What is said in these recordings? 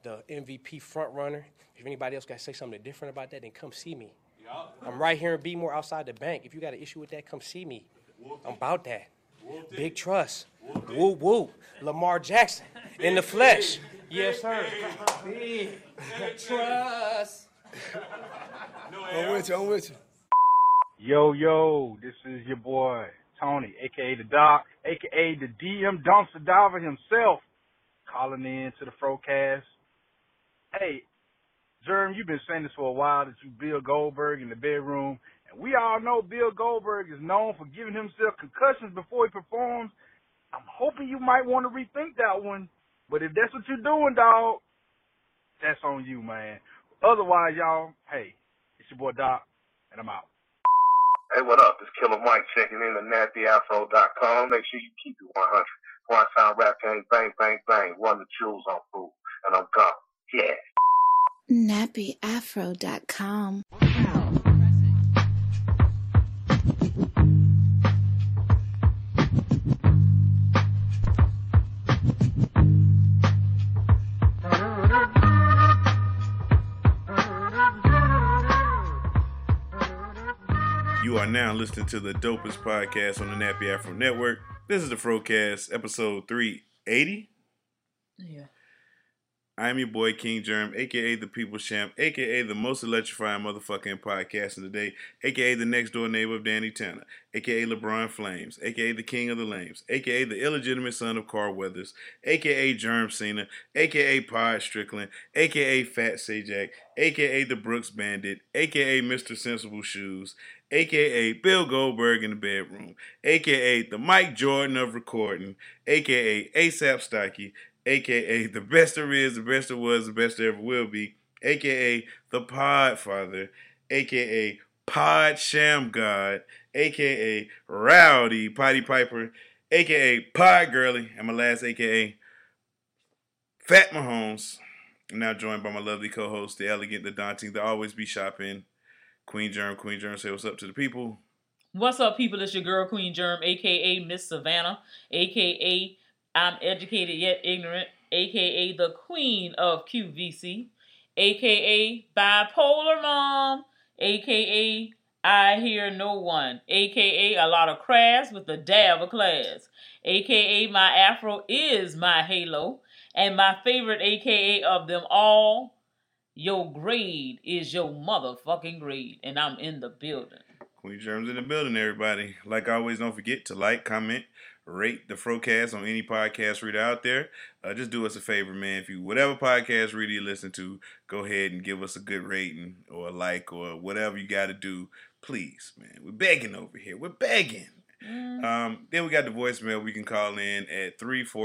the MVP front runner. If anybody else got to say something different about that, then come see me. I'm right here in Bmore outside the bank. If you got an issue with that, come see me. I'm about that. Big trust. Woo woo. Lamar Jackson in the flesh. Yes, sir. Big trust. I'm with you. Yo, this is your boy, Tony, a.k.a. The Doc, a.k.a. the DM Dumpster Diver himself, calling in to the Frocast. Hey, Jerm, you've been saying this for a while, that you Bill Goldberg in the bedroom. And we all know Bill Goldberg is known for giving himself concussions before he performs. I'm hoping you might want to rethink that one. But if that's what you're doing, dog, that's on you, man. Otherwise, y'all, hey, it's your boy Doc, and I'm out. Hey, what up? It's Killer Mike checking in at nappyafro.com. Make sure you keep it 100. Before I sound rap game, bang, bang, bang. Run the jewels on food, and I'm gone. Yeah. nappyafro.com. You are now listening to the dopest podcast on the Nappy Afro Network. This is the Frocast, episode 380. Yeah. I'm your boy King Germ, a.k.a. the People's Champ, a.k.a. the most electrifying motherfucking podcast of the day, a.k.a. the next door neighbor of Danny Tanner, a.k.a. LeBron Flames, a.k.a. the King of the Lames, a.k.a. the illegitimate son of Carl Weathers, a.k.a. Germ Cena, a.k.a. Pod Strickland, a.k.a. Fat Sajak, a.k.a. the Brooks Bandit, a.k.a. Mr. Sensible Shoes, a.k.a. Bill Goldberg in the bedroom, a.k.a. the Mike Jordan of recording, a.k.a. ASAP Stocky, a.k.a. the best there is, the best there was, the best there ever will be, a.k.a. the Podfather, a.k.a. Pod Sham God, a.k.a. Rowdy Potty Piper, a.k.a. Pod Girly, and my last a.k.a. Fat Mahomes. I'm now joined by my lovely co-host, the elegant, the daunting, the always be shopping, Queen Germ. Queen Germ, say what's up to the people. What's up, people? It's your girl, Queen Germ, a.k.a. Miss Savannah, a.k.a. I'm educated yet ignorant, a.k.a. the Queen of QVC, a.k.a. Bipolar Mom, a.k.a. I Hear No One, a.k.a. a lot of crafts with a dab of class, a.k.a. my afro is my halo, and my favorite a.k.a. of them all, your grade is your motherfucking grade, and I'm in the building. Queen Germ's in the building, everybody. Like always, don't forget to like, comment, rate the Frocast on any podcast reader out there. Just do us a favor, man. If you, whatever podcast reader you listen to, go ahead and give us a good rating or a like or whatever you got to do. Please, man. We're begging over here. We're begging. Then we got the voicemail we can call in at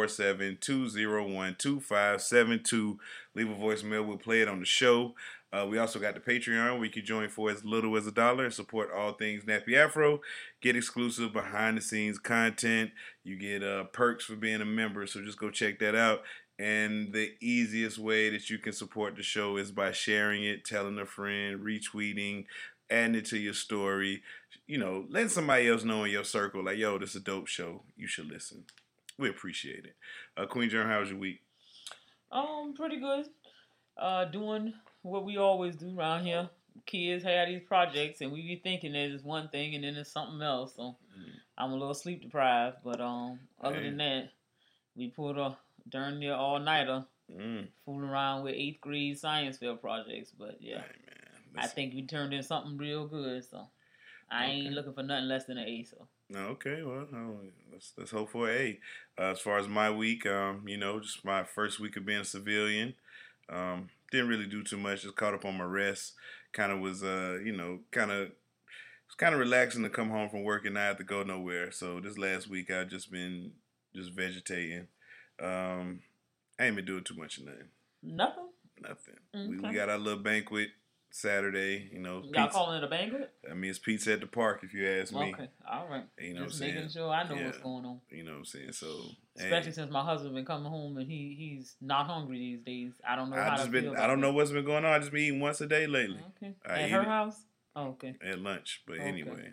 347-201-2572. Leave a voicemail. We'll play it on the show. We also got the Patreon where you can join for as little as $1 and support all things Nappy Afro. Get exclusive behind-the-scenes content. You get perks for being a member, so just go check that out. And the easiest way that you can support the show is by sharing it, telling a friend, retweeting, adding it to your story. You know, letting somebody else know in your circle, like, yo, this is a dope show. You should listen. We appreciate it. Queen Germ, how was your week? Pretty good. Doing what we always do around here. Kids have these projects, and we be thinking that it's one thing, and then it's something else. So I'm a little sleep deprived, but other than that, we pulled a darn near all nighter, fooling around with 8th grade science fair projects. But yeah, I think we turned in something real good. So I ain't looking for nothing less than an A. So. Okay, well, let's hope for an A. As far as my week, just my first week of being a civilian. Didn't really do too much. Just caught up on my rest. Kind of was, kind of relaxing to come home from work and not have to go nowhere. So this last week I've just been vegetating. I ain't been doing too much of nothing. Nothing. Okay. We got our little banquet Saturday. Y'all pizza. Calling it a banquet? I mean, it's pizza at the park, if you ask me. Okay, all right. You know just what I'm making saying? sure I know what's going on. You know what I'm saying? So, especially since my husband been coming home and he's not hungry these days. I don't know how to feel about I don't know what's been going on. I just been eating once a day lately. Okay. At her house? Oh, okay. At lunch, but anyway.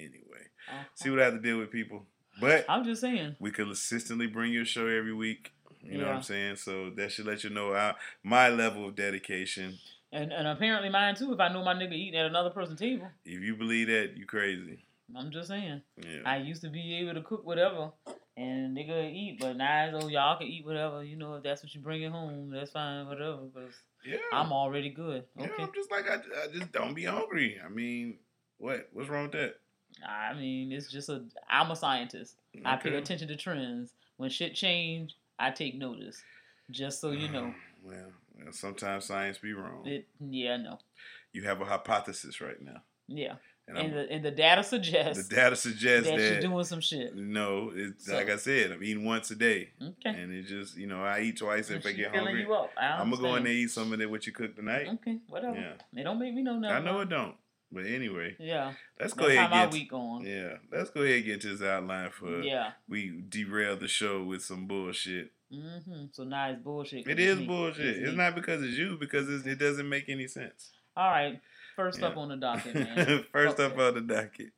See what I have to deal with, people. But I'm just saying, we could consistently bring you a show every week. You know what I'm saying? So that should let you know my level of dedication. And apparently mine too, if I know my nigga eating at another person's table. If you believe that, you crazy. I'm just saying. Yeah. I used to be able to cook whatever and nigga eat, but now it's, y'all can eat whatever. You know, if that's what you bring it home, that's fine, whatever. Because I'm already good. Okay. Yeah, I'm just like, I just don't be hungry. I mean, what's wrong with that? I mean, it's just I'm a scientist. Okay. I pay attention to trends. When shit change, I take notice. Just so you know. Well, sometimes science be wrong. No. You have a hypothesis right now. Yeah. And the data suggests. The data suggests that you're doing some shit. No, it's like I said, I'm eating once a day. Okay. And it just, I eat twice if I get hungry. You up. I'm gonna go in there and eat some of that what you cooked tonight. Okay, whatever. Yeah. It don't make me know nothing. I know it don't. But anyway. Yeah. Let's go ahead and get my week on. Yeah. Let's go ahead and get to this outline for we derail the show with some bullshit. Mm-hmm. So now it's bullshit. It is bullshit. It's not because it's you, because it doesn't make any sense. All right. First up on the docket, man. First up on the docket.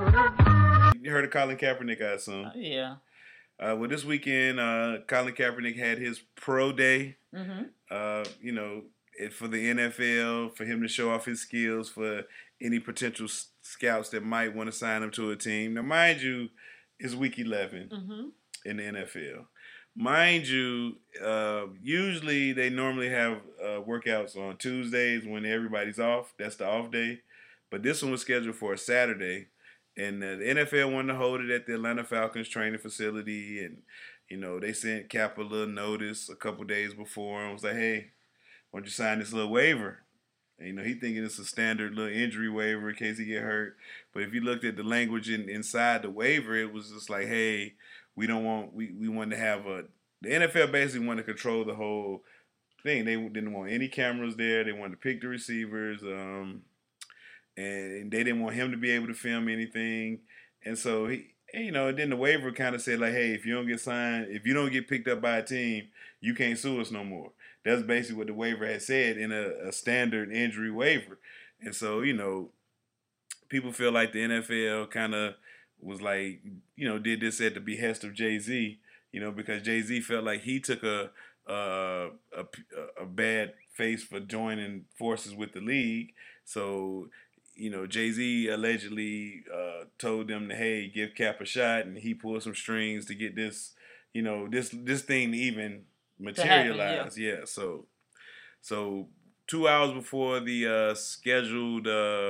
You heard of Colin Kaepernick, I assume? Yeah. Well, this weekend, Colin Kaepernick had his pro day. Mm-hmm. For the NFL, for him to show off his skills for any potential scouts that might want to sign him to a team. Now, mind you, it's week 11 in the NFL. Mind you, usually they normally have workouts on Tuesdays when everybody's off. That's the off day. But this one was scheduled for a Saturday. And the NFL wanted to hold it at the Atlanta Falcons training facility. And, they sent Cap a little notice a couple days before and was like, hey, why don't you sign this little waiver? And, he thinking it's a standard little injury waiver in case he get hurt. But if you looked at the language inside the waiver, it was just like, hey, we wanted to have the NFL basically wanted to control the whole thing. They didn't want any cameras there. They wanted to pick the receivers, and they didn't want him to be able to film anything. And so then the waiver kind of said like, hey, if you don't get signed, if you don't get picked up by a team, you can't sue us no more. That's basically what the waiver had said in a standard injury waiver. And so, people feel like the NFL kind of was like, did this at the behest of Jay-Z, because Jay-Z felt like he took a bad face for joining forces with the league. So, Jay-Z allegedly told them to, hey, give Cap a shot, and he pulled some strings to get this, this thing to even materialize. Happen, yeah. So 2 hours before the scheduled,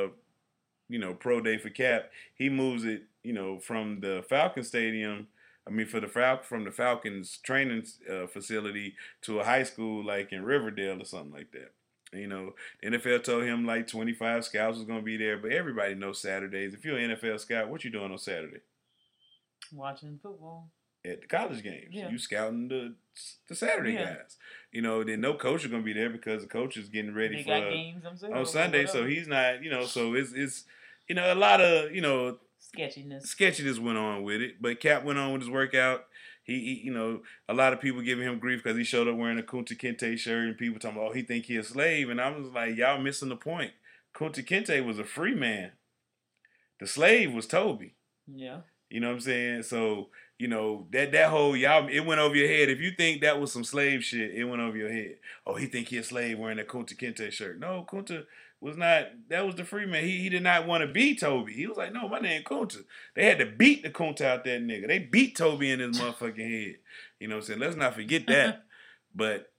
pro day for Cap, he moves it, from the Falcon Stadium. From the Falcons training facility to a high school like in Riverdale or something like that. The NFL told him like 25 scouts was going to be there, but everybody knows Saturdays. If you're an NFL scout, what you doing on Saturday? Watching football. At the college games. Yeah. You scouting the Saturday guys. Then no coach is going to be there because the coach is getting ready for games on Sunday, so he's not, so it's a lot of, sketchiness went on with it. But Cap went on with his workout. He a lot of people giving him grief because he showed up wearing a Kunta Kinte shirt, and people talking about, he think he a slave. And I was like, y'all missing the point. Kunta Kinte was a free man. The slave was Toby. Yeah. You know what I'm saying? So, that whole, it went over your head. If you think that was some slave shit, it went over your head. Oh, he think he a slave wearing that Kunta Kinte shirt. No, Kunta was not, that was the free man. He did not want to be Toby. He was like, no, my name Kunta. They had to beat the Kunta out that nigga. They beat Toby in his motherfucking head. You know what I'm saying? Let's not forget that. But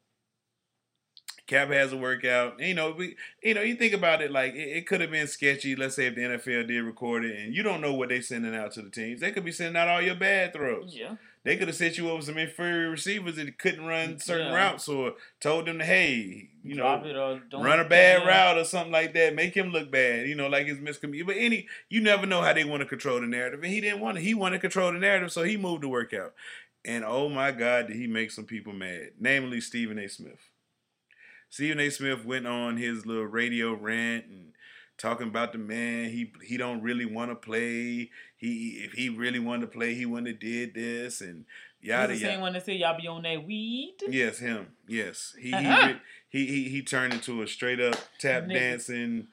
Cap has a workout. You think about it, like it could have been sketchy. Let's say if the NFL did record it, and you don't know what they sending out to the teams. They could be sending out all your bad throws. Yeah. They could have set you up with some inferior receivers that couldn't run certain routes, or told them to, hey, drop it or don't run a bad route or something like that. Make him look bad. Like his miscommunication. But you never know how they want to control the narrative. And he didn't want to. He wanted to control the narrative, so he moved the workout. And oh my God, did he make some people mad? Namely, Stephen A. Smith. Stephen A. Smith went on his little radio rant and talking about the man. He don't really want to play. If he really wanted to play, he wouldn't have did this and yada yada. He's the same one that said y'all be on that weed. Yes, him. Yes, he turned into a straight up tap dancing,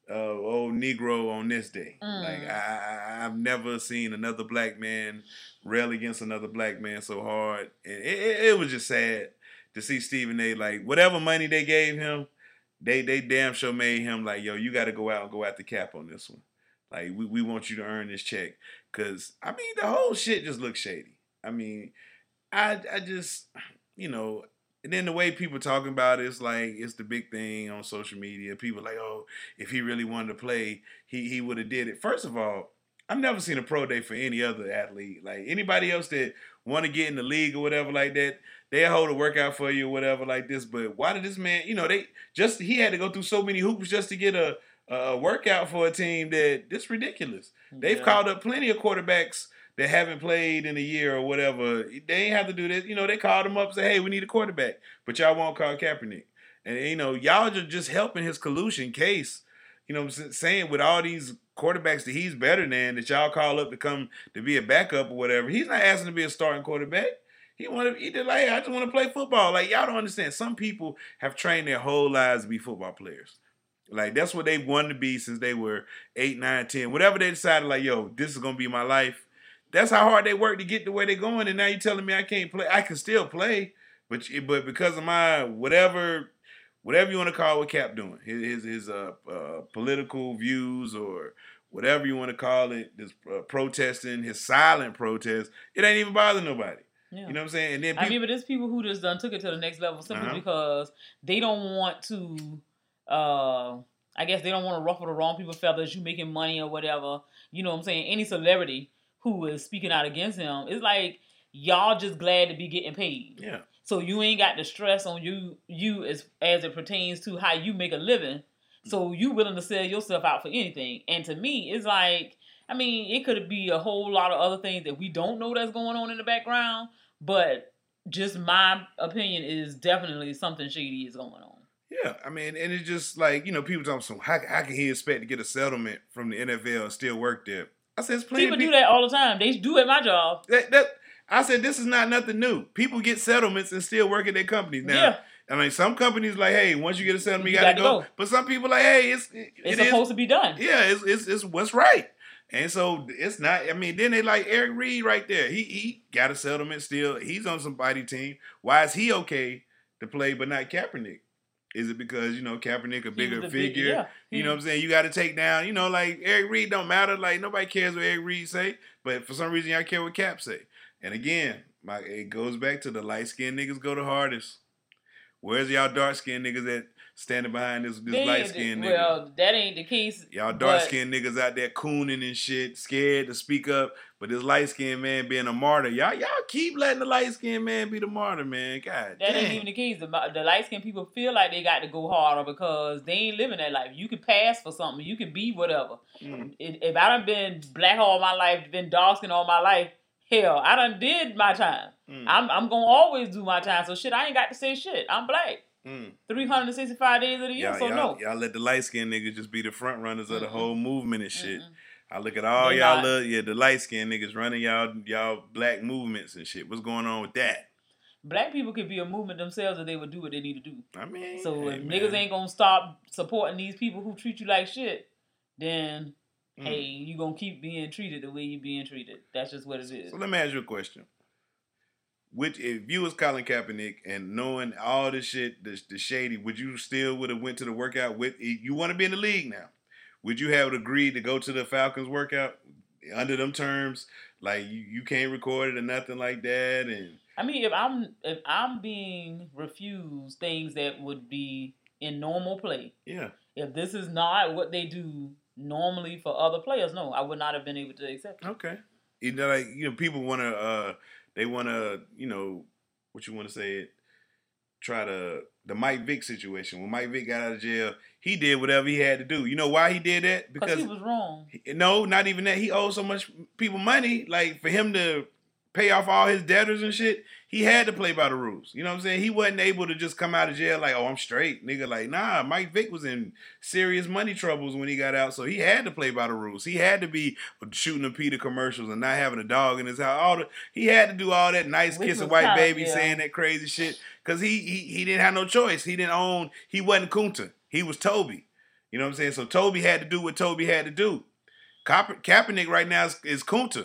old Negro on this day. Like I've never seen another black man rail against another black man so hard, and it was just sad to see Stephen A. Like whatever money they gave him, they damn sure made him like, yo, you got to go out and go at the cap on this one. Like we want you to earn this check, cause I mean the whole shit just looks shady. I mean, I just And then the way people talking about it's like it's the big thing on social media. People like, oh, if he really wanted to play, he would have did it. First of all, I've never seen a pro day for any other athlete. Like anybody else that want to get in the league or whatever like that, they'll hold a workout for you or whatever like this. But why did this man, he had to go through so many hoops just to get a workout for a team that this ridiculous. Yeah. They've called up plenty of quarterbacks that haven't played in a year or whatever. They ain't have to do this. They called him up and said, hey, we need a quarterback. But y'all won't call Kaepernick. And, y'all are just helping his collusion case. I'm saying with all these quarterbacks that he's better than, that y'all call up to come to be a backup or whatever. He's not asking to be a starting quarterback. He did like, hey, I just want to play football. Like, y'all don't understand. Some people have trained their whole lives to be football players. Like, that's what they wanted to be since they were 8, 9, 10. Whatever they decided, like, yo, this is going to be my life. That's how hard they work to get to where they're going. And now you're telling me I can't play. I can still play, but because of my whatever you want to call what Cap doing, his political views or whatever you want to call it, this protesting, his silent protest, it ain't even bothering nobody. Yeah. You know what I'm saying? And then but there's people who just done took it to the next level simply because they don't want to. I guess they don't want to ruffle the wrong people's feathers. You making money or whatever. You know what I'm saying? Any celebrity who is speaking out against him, it's like y'all just glad to be getting paid. Yeah. So you ain't got the stress on you as it pertains to how you make a living. So you willing to sell yourself out for anything. And to me, it's like, I mean, it could be a whole lot of other things that we don't know that's going on in the background, but just my opinion is definitely something shady is going on. Yeah, I mean, and it's just like, people talking so how can he expect to get a settlement from the NFL and still work there? I said, people do that all the time. They do at my job. I said, this is not nothing new. People get settlements and still work at their companies. Now, yeah. I mean, some companies like, hey, once you get a settlement, you got to go. But some people like, hey, it's supposed to be done. Yeah, it's what's right. And so it's not, I mean, then they like Eric Reed right there. He got a settlement still. He's on somebody's team. Why is he okay to play but not Kaepernick? Is it because, Kaepernick a bigger figure? Yeah. You know what I'm saying? You got to take down, like Eric Reed don't matter. Like nobody cares what Eric Reed say. But for some reason, y'all care what Cap say. And again, it goes back to the light-skinned niggas go the hardest. Where's y'all dark-skinned niggas that standing behind this light-skinned nigga? Well, that ain't the case. Y'all dark-skinned niggas out there cooning and shit, scared to speak up. But this light-skinned man being a martyr, y'all keep letting the light-skinned man be the martyr, man. God that damn. Ain't even the case. The light-skinned people feel like they got to go harder because they ain't living that life. You can pass for something. You can be whatever. If I done been black all my life, been dark-skinned all my life, hell, I done did my time. I'm going to always do my time. So shit, I ain't got to say shit. I'm black. 365 days of the year, no. Y'all let the light-skinned niggas just be the front runners of the whole movement and shit. I look at all y'all the light-skinned niggas running y'all black movements and shit. What's going on with that? Black people could be a movement themselves if they would do what they need to do. I mean, so if niggas ain't going to stop supporting these people who treat you like shit, then... Hey, you gonna keep being treated the way you being treated. That's just what it is. So let me ask you a question. If you was Colin Kaepernick and knowing all this shit, the shady, would you still would have went to the workout with? You want to be in the league now? Would you have agreed to go to the Falcons workout under them terms? Like you can't record it or nothing like that. And I mean, if I'm being refused things that would be in normal play. Yeah. If this is not what they do normally for other players, no, I would not have been able to accept it. Okay. People want to, what you want to say it, try the Mike Vick situation. When Mike Vick got out of jail, he did whatever he had to do. You know why he did that? Because he was wrong. No, not even that. He owed so much people money, like for him to pay off all his debtors and shit, he had to play by the rules. You know what I'm saying? He wasn't able to just come out of jail like, oh, I'm straight. Nigga, like, nah, Mike Vick was in serious money troubles when he got out, so he had to play by the rules. He had to be shooting the Peter commercials and not having a dog in his house. He had to do all that nice kiss a white baby saying that crazy shit because he didn't have no choice. He wasn't Kunta. He was Toby. You know what I'm saying? So Toby had to do what Toby had to do. Kaepernick right now is Kunta.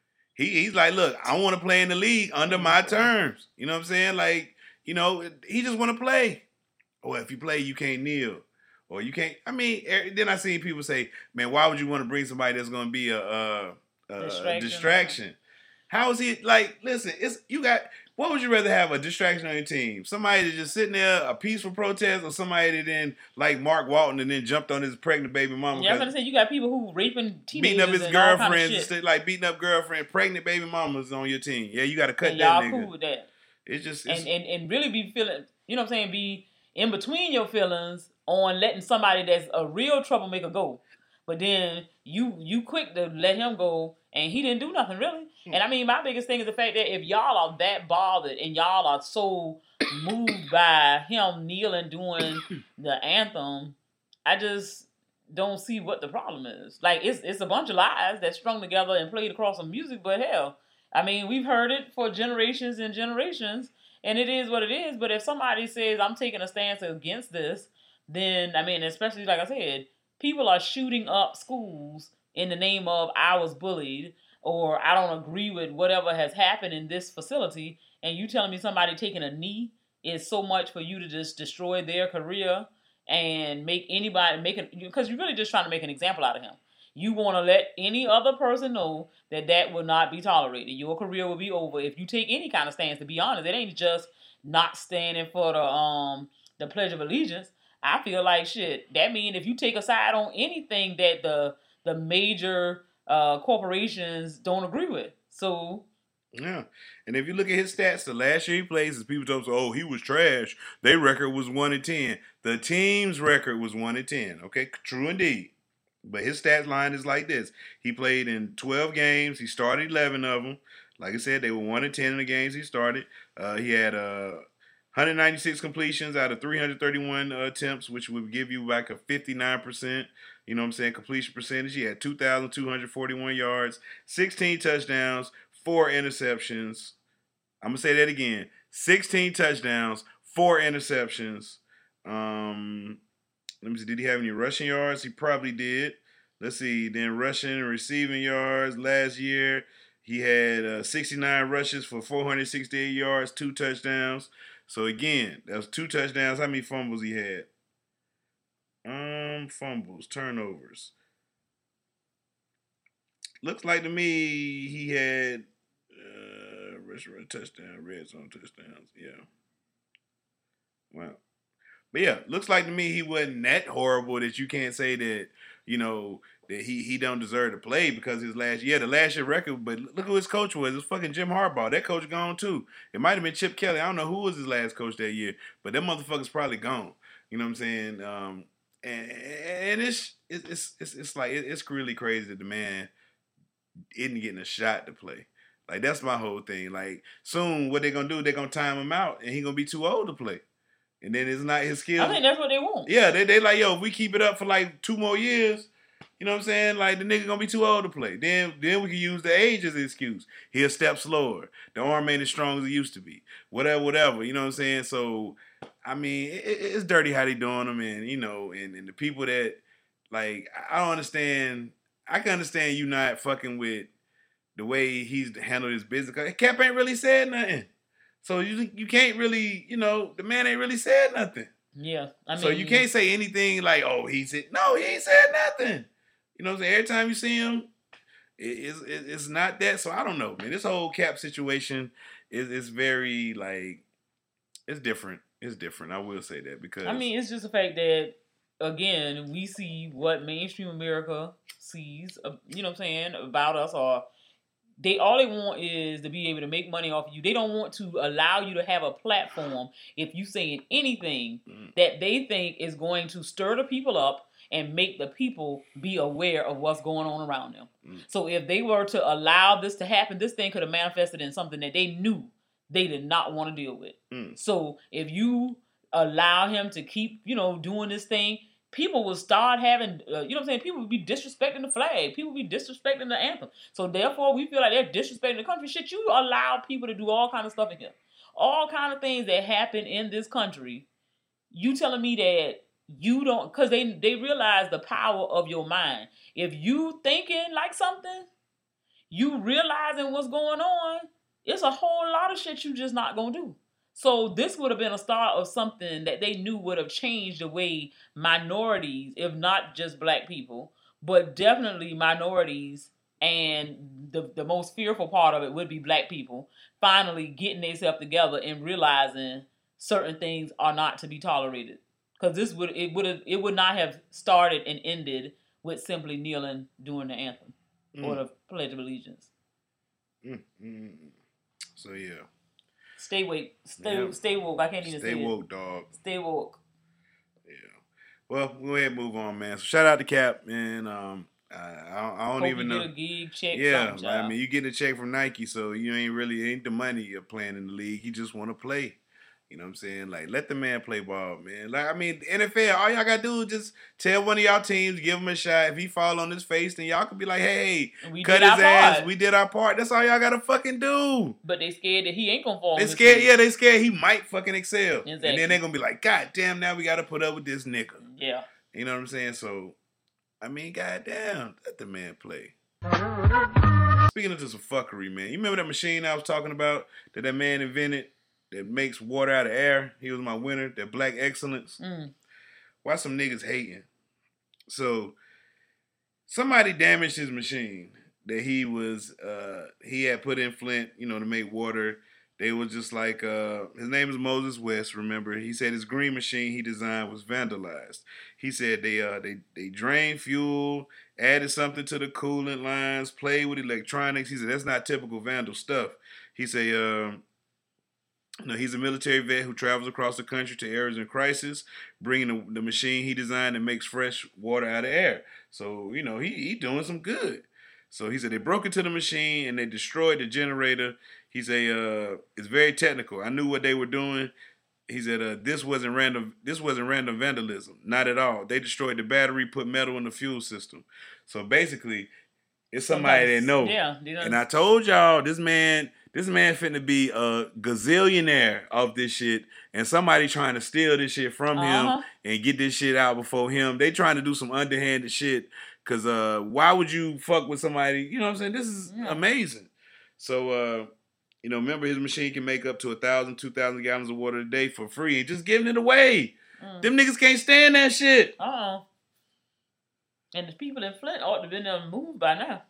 He's like, look, I want to play in the league under my terms. You know what I'm saying? Like, you know, he just want to play. Or if you play, you can't kneel. Or you can't. I mean, then I seen people say, man, why would you want to bring somebody that's going to be a distraction? How is he, like, listen, what would you rather have, a distraction on your team? Somebody that's just sitting there, a peaceful protest, or somebody that then, like Mark Walton, and then jumped on his pregnant baby mama? Yeah, I was going to say, you got people who raping teenagers, beating up his and girlfriends, all kind of like beating up girlfriend, pregnant baby mamas on your team. Yeah, you got to cut and that y'all nigga. cool with that. It's just... And really be feeling, you know what I'm saying, be in between your feelings on letting somebody that's a real troublemaker go. But then you quick to let him go, and he didn't do nothing, really. And I mean, my biggest thing is the fact that if y'all are that bothered and y'all are so moved by him kneeling doing the anthem, I just don't see what the problem is. Like, it's a bunch of lies that's strung together and played across some music, but hell, I mean, we've heard it for generations and generations, and it is what it is. But if somebody says, I'm taking a stance against this, then, I mean, especially, like I said, people are shooting up schools in the name of I was bullied, or I don't agree with whatever has happened in this facility, and you telling me somebody taking a knee is so much for you to just destroy their career and make anybody because you're really just trying to make an example out of him. You want to let any other person know that will not be tolerated. Your career will be over if you take any kind of stance. To be honest, it ain't just not standing for the Pledge of Allegiance. I feel like shit. That means if you take a side on anything that the major corporations don't agree with. So yeah, and if you look at his stats, the last year he played, people told us, oh, he was trash. Their record was 1-10. The team's record was 1-10. Okay, true indeed. But his stats line is like this: he played in 12 games. He started 11 of them. Like I said, they were 1-10 in the games he started. He had 196 completions out of 331 attempts, which would give you like a 59%. You know what I'm saying? Completion percentage. He had 2,241 yards, 16 touchdowns, 4 interceptions. I'm going to say that again. 16 touchdowns, 4 interceptions. Let me see. Did he have any rushing yards? He probably did. Let's see. Then rushing and receiving yards. Last year, he had 69 rushes for 468 yards, 2 touchdowns. So, again, that was 2 touchdowns. How many fumbles he had? Fumbles, turnovers. Looks like to me he had rushing touchdown, red zone touchdowns. Yeah. Wow. But yeah, looks like to me he wasn't that horrible that you can't say that, you know, that he don't deserve to play because his last year record, but look who his coach was. It was fucking Jim Harbaugh. That coach gone too. It might have been Chip Kelly. I don't know who was his last coach that year, but that motherfucker's probably gone. You know what I'm saying? And it's like it's really crazy that the man isn't getting a shot to play. Like, that's my whole thing. Like, soon what they're gonna do, they're gonna time him out and he's gonna be too old to play. And then it's not his skills. I think that's what they want. Yeah, they like, yo, if we keep it up for like 2 more years, you know what I'm saying? Like, the nigga gonna be too old to play. Then we can use the age as an excuse. He'll step slower. The arm ain't as strong as it used to be. Whatever. You know what I'm saying? So, I mean, it's dirty how they doing them, and you know, and the people that, like, I don't understand. I can understand you not fucking with the way he's handled his business. Cause Cap ain't really said nothing. So you can't really, you know, the man ain't really said nothing. Yeah, I mean, so you can't say anything like, oh, he said, no, he ain't said nothing. You know what I'm saying? Every time you see him, it's not that. So I don't know, man. This whole Cap situation is very, like, it's different. It's different. I will say that because I mean, it's just the fact that, again, we see what mainstream America sees, you know what I'm saying, about us, or all they want is to be able to make money off of you. They don't want to allow you to have a platform if you saying anything that they think is going to stir the people up and make the people be aware of what's going on around them. So if they were to allow this to happen, this thing could have manifested in something that they knew they did not want to deal with. So if you allow him to keep, you know, doing this thing, people will start having, you know what I'm saying? People will be disrespecting the flag. People will be disrespecting the anthem. So therefore, we feel like they're disrespecting the country. Shit, you allow people to do all kind of stuff in here. All kind of things that happen in this country. You telling me that you don't, because they realize the power of your mind. If you thinking like something, you realizing what's going on, it's a whole lot of shit you just not gonna do. So this would have been a start of something that they knew would have changed the way minorities, if not just black people, but definitely minorities, and the most fearful part of it would be black people finally getting themselves together and realizing certain things are not to be tolerated. Because it would not have started and ended with simply kneeling during the anthem or the Pledge of Allegiance. So yeah. Stay woke. Stay woke. I can't even say it. Stay woke, dog. Stay woke. Yeah. Well, we'll go ahead and move on, man. So shout out to Cap, man. I don't Hope even you know. get a gig check. Yeah, I mean, you getting a check from Nike, so you ain't the money you're playing in the league. You just want to play. You know what I'm saying? Like, let the man play ball, man. Like, I mean, NFL, all y'all got to do is just tell one of y'all teams, give him a shot. If he fall on his face, then y'all can be like, hey, cut his ass. Part. We did our part. That's all y'all got to fucking do. But they scared that he ain't going to fall on his face. Yeah, they scared he might fucking excel. Exactly. And then they're going to be like, God damn, now we got to put up with this nigga. Yeah. You know what I'm saying? So, I mean, goddamn, let the man play. Speaking of just some fuckery, man. You remember that machine I was talking about that man invented? That makes water out of air. He was my winner. That Black Excellence. Why some niggas hating? So somebody damaged his machine that he had put in Flint, to make water. They was just like, his name is Moses West, remember. He said his green machine he designed was vandalized. He said they drained fuel, added something to the coolant lines, played with electronics. He said that's not typical vandal stuff. He said, he's a military vet who travels across the country to areas in crisis, bringing the machine he designed that makes fresh water out of air. So, he doing some good. So he said they broke into the machine and they destroyed the generator. He said it's very technical. I knew what they were doing. He said this wasn't random vandalism. Not at all. They destroyed the battery, put metal in the fuel system. So basically, it's somebody that knows. Yeah. And I told y'all this man finna be a gazillionaire of this shit, and somebody trying to steal this shit from him and get this shit out before him. They trying to do some underhanded shit, because why would you fuck with somebody? You know what I'm saying? This is amazing. So, remember his machine can make up to 1,000, 2,000 gallons of water a day for free and just giving it away. Them niggas can't stand that shit. And the people in Flint ought to have been moved by now.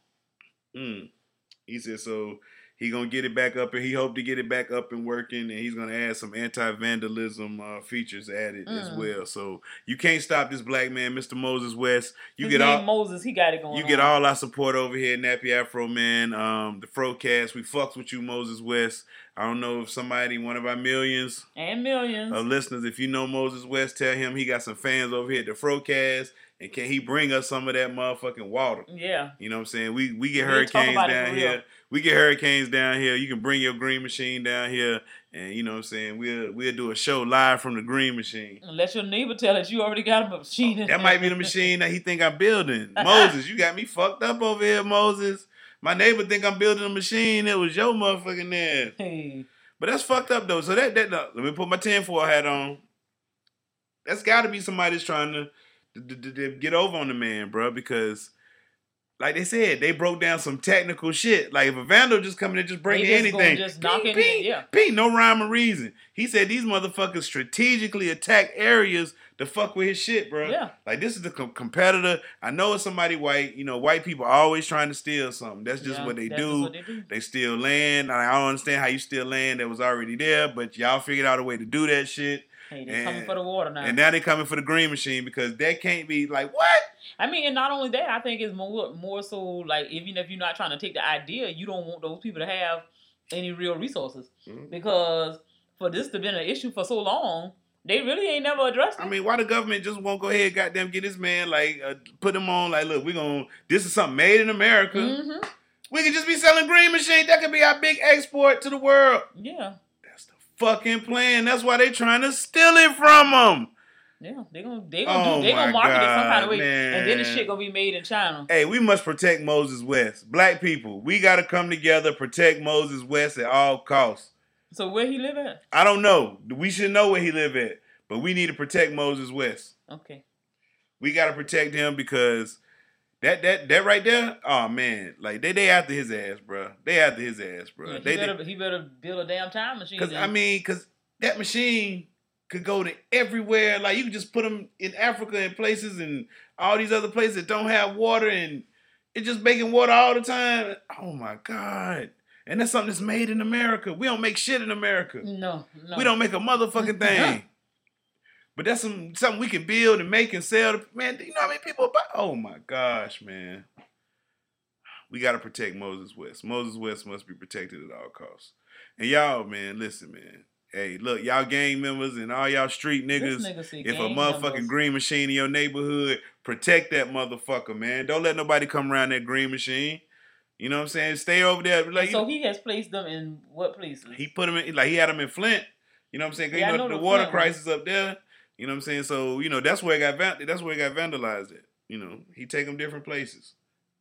He said so. He gonna get it back up, and he hoped to get it back up and working, and he's gonna add some anti-vandalism features added as well. So you can't stop this black man, Mr. Moses West. You His get name all Moses. He got it going. You get all our support over here, Nappy Afro man. The Frocast, we fucks with you, Moses West. I don't know if one of our millions of listeners, if you know Moses West, tell him he got some fans over here at the Frocast. And can he bring us some of that motherfucking water? Yeah. You know what I'm saying? We get hurricanes down here. We get hurricanes down here. You can bring your green machine down here. And you know what I'm saying? We'll do a show live from the green machine. And let your neighbor tell us you already got a machine in That might be the machine that he think I'm building. Moses, you got me fucked up over here, Moses. My neighbor think I'm building a machine. It was your motherfucking ass. Hey. But that's fucked up, though. So that let me put my tinfoil hat on. That's got to be somebody that's trying to get over on the man, bro, because like they said, they broke down some technical shit. Like if a vandal just come in and just bring anything, no rhyme or reason. He said these motherfuckers strategically attack areas to fuck with his shit, bro. Yeah. Like this is the competitor. I know it's somebody white. White people are always trying to steal something. That's just what they do. They steal land. I don't understand how you steal land that was already there, but y'all figured out a way to do that shit. Hey, they're coming for the water now. And now they're coming for the green machine because that can't be like, what? I mean, and not only that, I think it's more so like, even if you're not trying to take the idea, you don't want those people to have any real resources. Because for this to have been an issue for so long, they really ain't never addressed it. I mean, why the government just won't go ahead, goddamn, get this man, put him on, look, this is something made in America. We could just be selling green machines. That could be our big export to the world. Yeah. Fucking plan. That's why they trying to steal it from them. Yeah, they gonna market it some kind of way, man. And then the shit gonna be made in China. Hey, we must protect Moses West. Black people, we gotta come together, protect Moses West at all costs. So where he live at? I don't know. We should know where he live at. But we need to protect Moses West. Okay. We got to protect him because that right there, oh man, like they after his ass, bro. They after his ass, bro. Yeah, he better build a damn time machine. Because that machine could go to everywhere. Like you could just put them in Africa and places and all these other places that don't have water, and it's just making water all the time. Oh my God. And that's something that's made in America. We don't make shit in America. No. We don't make a motherfucking thing. But that's something we can build and make and sell. Man, you know how many people buy? Oh my gosh, man. We got to protect Moses West. Moses West must be protected at all costs. And y'all, man, listen, man. Hey, look, y'all gang members and all y'all street niggas, if a motherfucking green machine in your neighborhood, protect that motherfucker, man. Don't let nobody come around that green machine. You know what I'm saying? Stay over there. Like, so he has placed them in what places? He put them in, like he had them in Flint. You know what I'm saying? Yeah, you know the water crisis up there. You know what I'm saying? So, you know, that's where it got vandalized at. You know, he take them different places.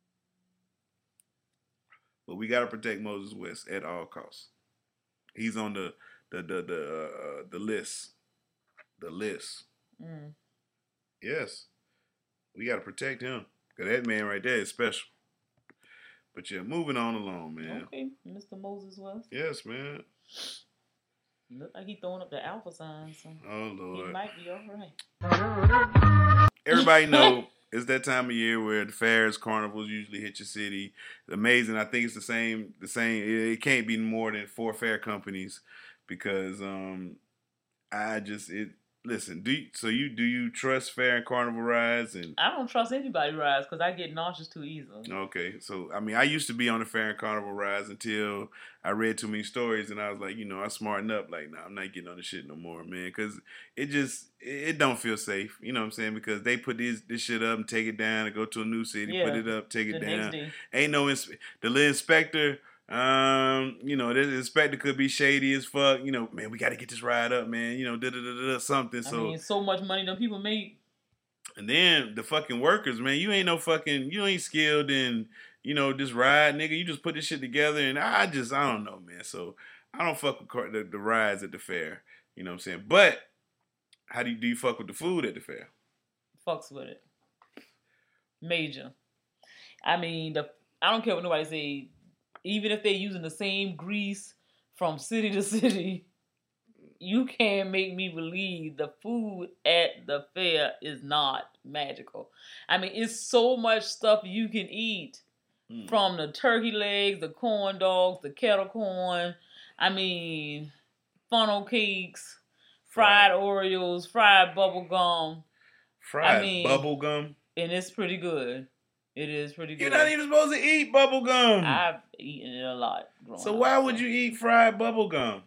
But we got to protect Moses West at all costs. He's on the list. The list. Mm. Yes. We got to protect him. Because that man right there is special. But yeah, moving on along, man. Okay, Mr. Moses West. Yes, man. Look like he's throwing up the alpha sign. So oh, Lord. He might be all right. Everybody know it's that time of year where the fairs, carnivals usually hit your city. It's amazing. I think it's the same. It can't be more than 4 fair companies because listen. Do you trust fair and carnival rides? And I don't trust anybody rides because I get nauseous too easily. Okay, so I mean, I used to be on the fair and carnival rides until I read too many stories, and I was like, you know, I smartened up. Like, nah, I'm not getting on this shit no more, man, because it don't feel safe. You know what I'm saying? Because they put this shit up and take it down and go to a new city, put it up, take it down. Ain't no the little inspector. You know, this inspector could be shady as fuck. You know, man, we got to get this ride up, man. You know, something. I mean, so much money them people make. And then the fucking workers, man, you ain't skilled in, you know, this ride, nigga. You just put this shit together, and I don't know, man. So I don't fuck with the rides at the fair. You know what I'm saying? But how do you fuck with the food at the fair? Fucks with it. Major. I mean, I don't care what nobody say. Even if they're using the same grease from city to city, you can't make me believe the food at the fair is not magical. I mean, it's so much stuff you can eat. From the turkey legs, the corn dogs, the kettle corn. I mean, funnel cakes, fried Oreos, fried bubble gum. Bubble gum? And it's pretty good. It is pretty good. You're not even supposed to eat bubble gum. I've eaten it a lot growing up. So why would you eat fried bubble gum?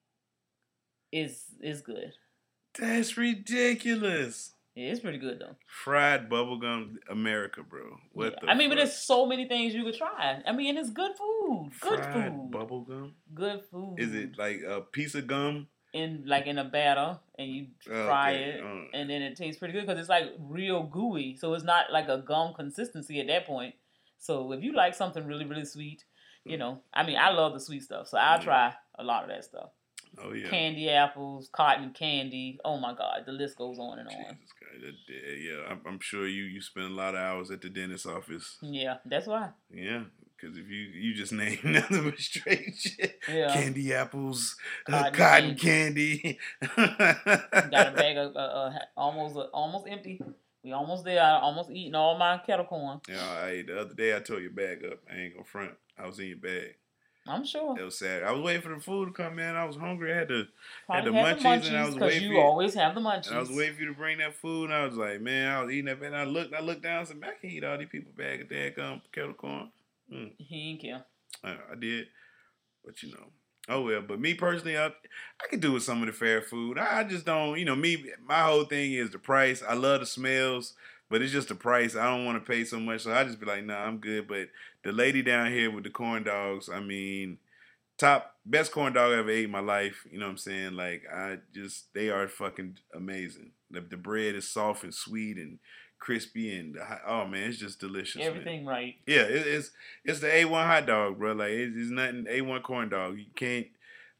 It's good. That's ridiculous. Yeah, it's pretty good though. Fried bubble gum, America, bro. What the I mean, but there's so many things you could try. I mean, and it's good food. Fried bubble gum? Good food. Is it like a piece of gum? In a batter, and you fry it, and then it tastes pretty good because it's like real gooey. So it's not like a gum consistency at that point. So if you like something really, really sweet, you know, I mean, I love the sweet stuff, so I'll try a lot of that stuff. Oh yeah, candy apples, cotton candy. Oh my God, the list goes on and on. Yeah, I'm sure you spend a lot of hours at the dentist's office. Yeah, that's why. Yeah. Because if you just name nothing but straight shit, candy apples, cotton candy. Got a bag of almost empty. We almost there. I almost eating all my kettle corn. Yeah, the other day I tore your bag up. I ain't gonna front. I was in your bag. I'm sure. It was sad. I was waiting for the food to come in. I was hungry. I had the munchies, and I was waiting for you. Always have the munchies. And I was waiting for you to bring that food, and I was like, man, I was eating that bag. And I looked down and said, man, I can't eat all these people bag of daggum kettle corn. He ain't care. I did, but you know, oh well. But me personally, I could do with some of the fair food. I just don't, you know, my whole thing is the price. I love the smells, but it's just the price. I don't want to pay so much, so I just be like, nah, I'm good. But the lady down here with the corn dogs, I mean, best corn dog I ever ate in my life. You know what I'm saying? Like, they are fucking amazing. The bread is soft and sweet and crispy and oh man, it's just delicious. Everything man. Right. Yeah, it's the A1 hot dog, bro. Like it's nothing A1 corn dog. You can't.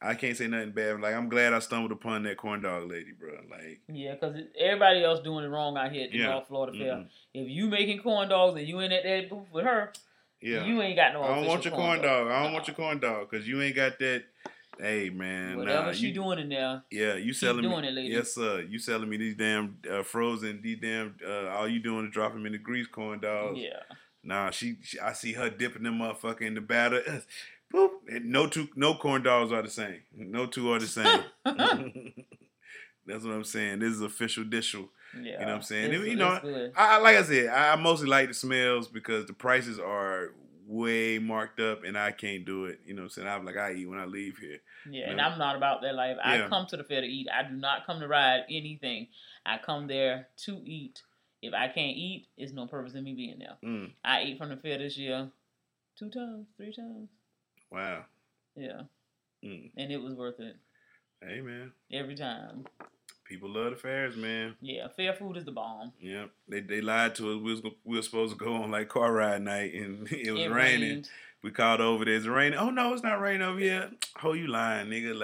I can't say nothing bad. Like, I'm glad I stumbled upon that corn dog lady, bro. Like, yeah, because everybody else doing it wrong out here at the North Florida Fair. If you making corn dogs and you ain't at that booth with her, you ain't got no. I don't want your corn dog. I don't want your corn dog because you ain't got that. Hey man, whatever she doing in there. Yeah, you selling doing me. It, lady. Yes, sir. You selling me these damn frozen. These damn. All you doing is dropping them in the grease corn dogs. Yeah. Nah, she I see her dipping them motherfucker in the batter. Boop. No corn dogs are the same. No two are the same. That's what I'm saying. This is official dishel. Yeah. You know what I'm saying? You know, I like I said, I mostly like the smells because the prices are way marked up and I can't do it. You know what I'm saying? I'm like, I eat when I leave here. Yeah, and I'm not about that life. I come to the fair to eat. I do not come to ride anything. I come there to eat. If I can't eat, it's no purpose in me being there. I ate from the fair this year 2 times, 3 times. Wow. Yeah. And it was worth it. Hey, man. Every time. People love the fairs, man. Yeah, fair food is the bomb. Yeah, they lied to us. We were supposed to go on like car ride night, and it was raining. Rained. We called over there. It's raining. Oh no, it's not raining over here. Oh, you lying, nigga?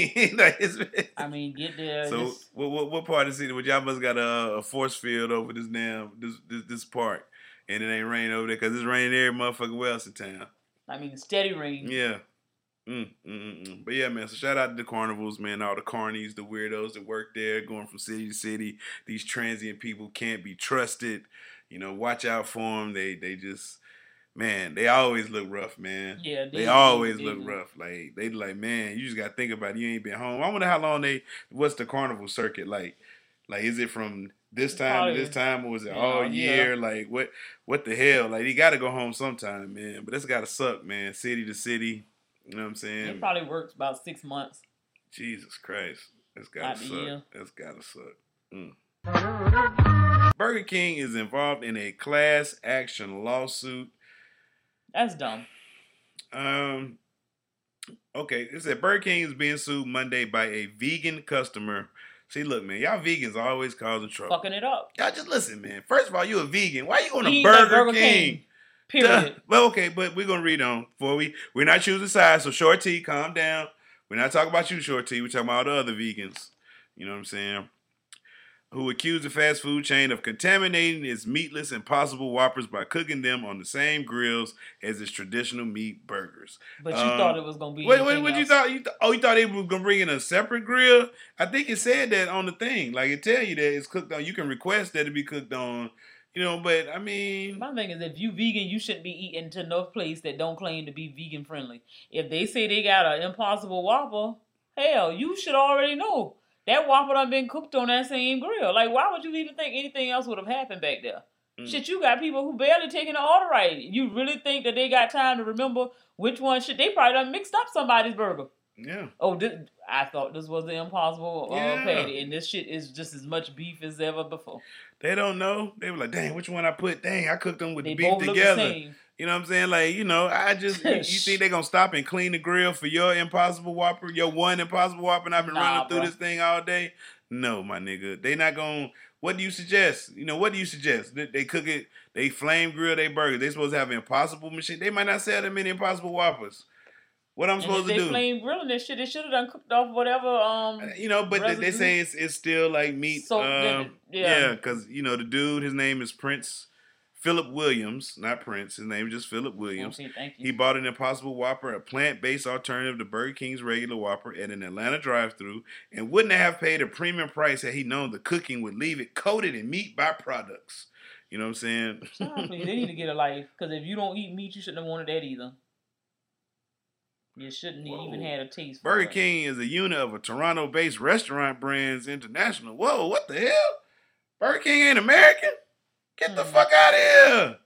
I mean, get there. So what part of the city? Well, y'all must got a force field over this damn this part, and it ain't raining over there because it's raining every motherfucking else in town. I mean, steady rain. Yeah. But yeah, man, so shout out to the carnivals, man, all the carnies, the weirdos that work there, going from city to city. These transient people can't be trusted. You know, watch out for them. They just, man, they always look rough, man. Yeah, they always look rough. Like, they like, man, you just got to think about it. You ain't been home. I wonder how long what's the carnival circuit like? Like, is it from this time to this time, or was it all year? Like, what the hell? Like, you got to go home sometime, man. But that's got to suck, man, city to city. You know what I'm saying? It probably works about 6 months. Jesus Christ. That's gotta suck. Year. That's gotta suck. Burger King is involved in a class action lawsuit. That's dumb. Okay, it said Burger King is being sued Monday by a vegan customer. See, look, man, y'all vegans always causing trouble. Fucking it up. Y'all just listen, man. First of all, you a vegan. Why you on a Burger King? Period. Well, okay, but we're gonna read on before we're not choosing sides. So Short T, calm down. We're not talking about you, Short T. We're talking about all the other vegans. You know what I'm saying? Who accused the fast food chain of contaminating its meatless Impossible Whoppers by cooking them on the same grills as its traditional meat burgers. But you thought it was gonna be. Wait, what you thought? You thought they were gonna bring in a separate grill? I think it said that on the thing. Like it tell you that it's cooked on. You can request that it be cooked on. You know, but I mean, my thing is, if you vegan, you shouldn't be eating to no place that don't claim to be vegan friendly. If they say they got an Impossible Whopper, hell, you should already know that Whopper done been cooked on that same grill. Like, why would you even think anything else would have happened back there? Shit, you got people who barely taking the order right. You really think that they got time to remember which one? Shit, they probably done mixed up somebody's burger. Yeah. Oh, I thought this was the Impossible patty, and this shit is just as much beef as ever before. They don't know. They were like, dang, which one I put? Dang, I cooked them with the beef together. You know what I'm saying? Like, you know, I just, you think they going to stop and clean the grill for your Impossible Whopper, your one Impossible Whopper, and I've been running through this thing all day? No, my nigga. They not going to, what do you suggest? You know, what do you suggest? They cook it, they flame grill their burgers. They supposed to have an Impossible machine. They might not sell that many Impossible Whoppers. What I'm supposed to do? If they flame grilling this shit, they should have done cooked off whatever. You know, but they say it's still like meat. So, yeah, because you know the dude, his name is Prince Philip Williams, not Prince. His name is just Philip Williams. Okay, thank you. He bought an Impossible Whopper, a plant-based alternative to Burger King's regular Whopper, at an Atlanta drive-thru, and wouldn't have paid a premium price had he known the cooking would leave it coated in meat byproducts. You know what I'm saying? Exactly. They need to get a life, because if you don't eat meat, you shouldn't have wanted that either. You shouldn't have even had a taste for Burger King is a unit of a Toronto-based Restaurant Brands International. Whoa, what the hell? Burger King ain't American? Get the fuck out of here.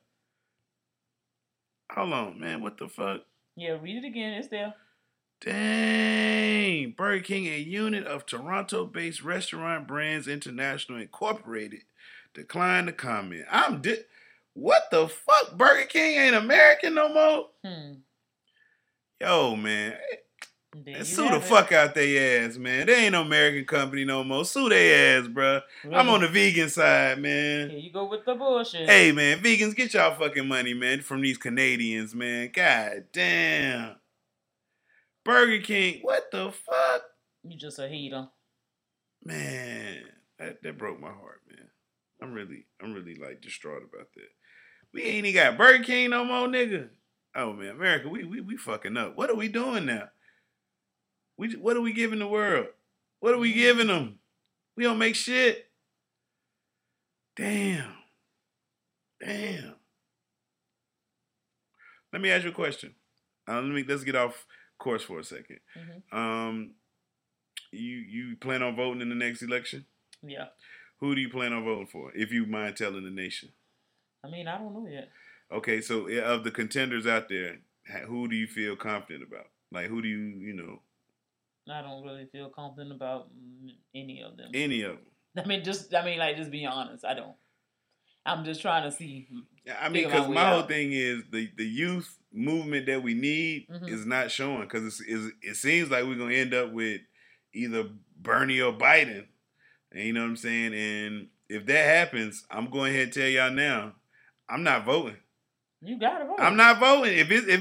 Hold on, man. What the fuck? Yeah, read it again. It's there. Dang. Burger King, a unit of Toronto-based Restaurant Brands International Incorporated, declined to comment. What the fuck? Burger King ain't American no more? Yo, man. Sue the fuck out their ass, man. They ain't no American company no more. Sue their ass, bro. Really? I'm on the vegan side, man. Here you go with the bullshit. Hey, man, vegans, get y'all fucking money, man, from these Canadians, man. God damn. Burger King. What the fuck? You just a hater. Man, that broke my heart, man. I'm really like distraught about that. We ain't even got Burger King no more, nigga. Oh man, America, we fucking up. What are we doing now? What are we giving the world? What are we giving them? We don't make shit. Damn. Let me ask you a question. Let's get off course for a second. Mm-hmm. You plan on voting in the next election? Yeah. Who do you plan on voting for, if you mind telling the nation? I mean, I don't know yet. Okay, so of the contenders out there, who do you feel confident about? Like, who do you know? I don't really feel confident about any of them. Any of them? Just being honest, I don't. I'm just trying to see. I mean, because my whole thing is the youth movement that we need is not showing, because it seems like we're going to end up with either Bernie or Biden. And you know what I'm saying? And if that happens, I'm going ahead and tell y'all now, I'm not voting. You gotta vote. I'm not voting.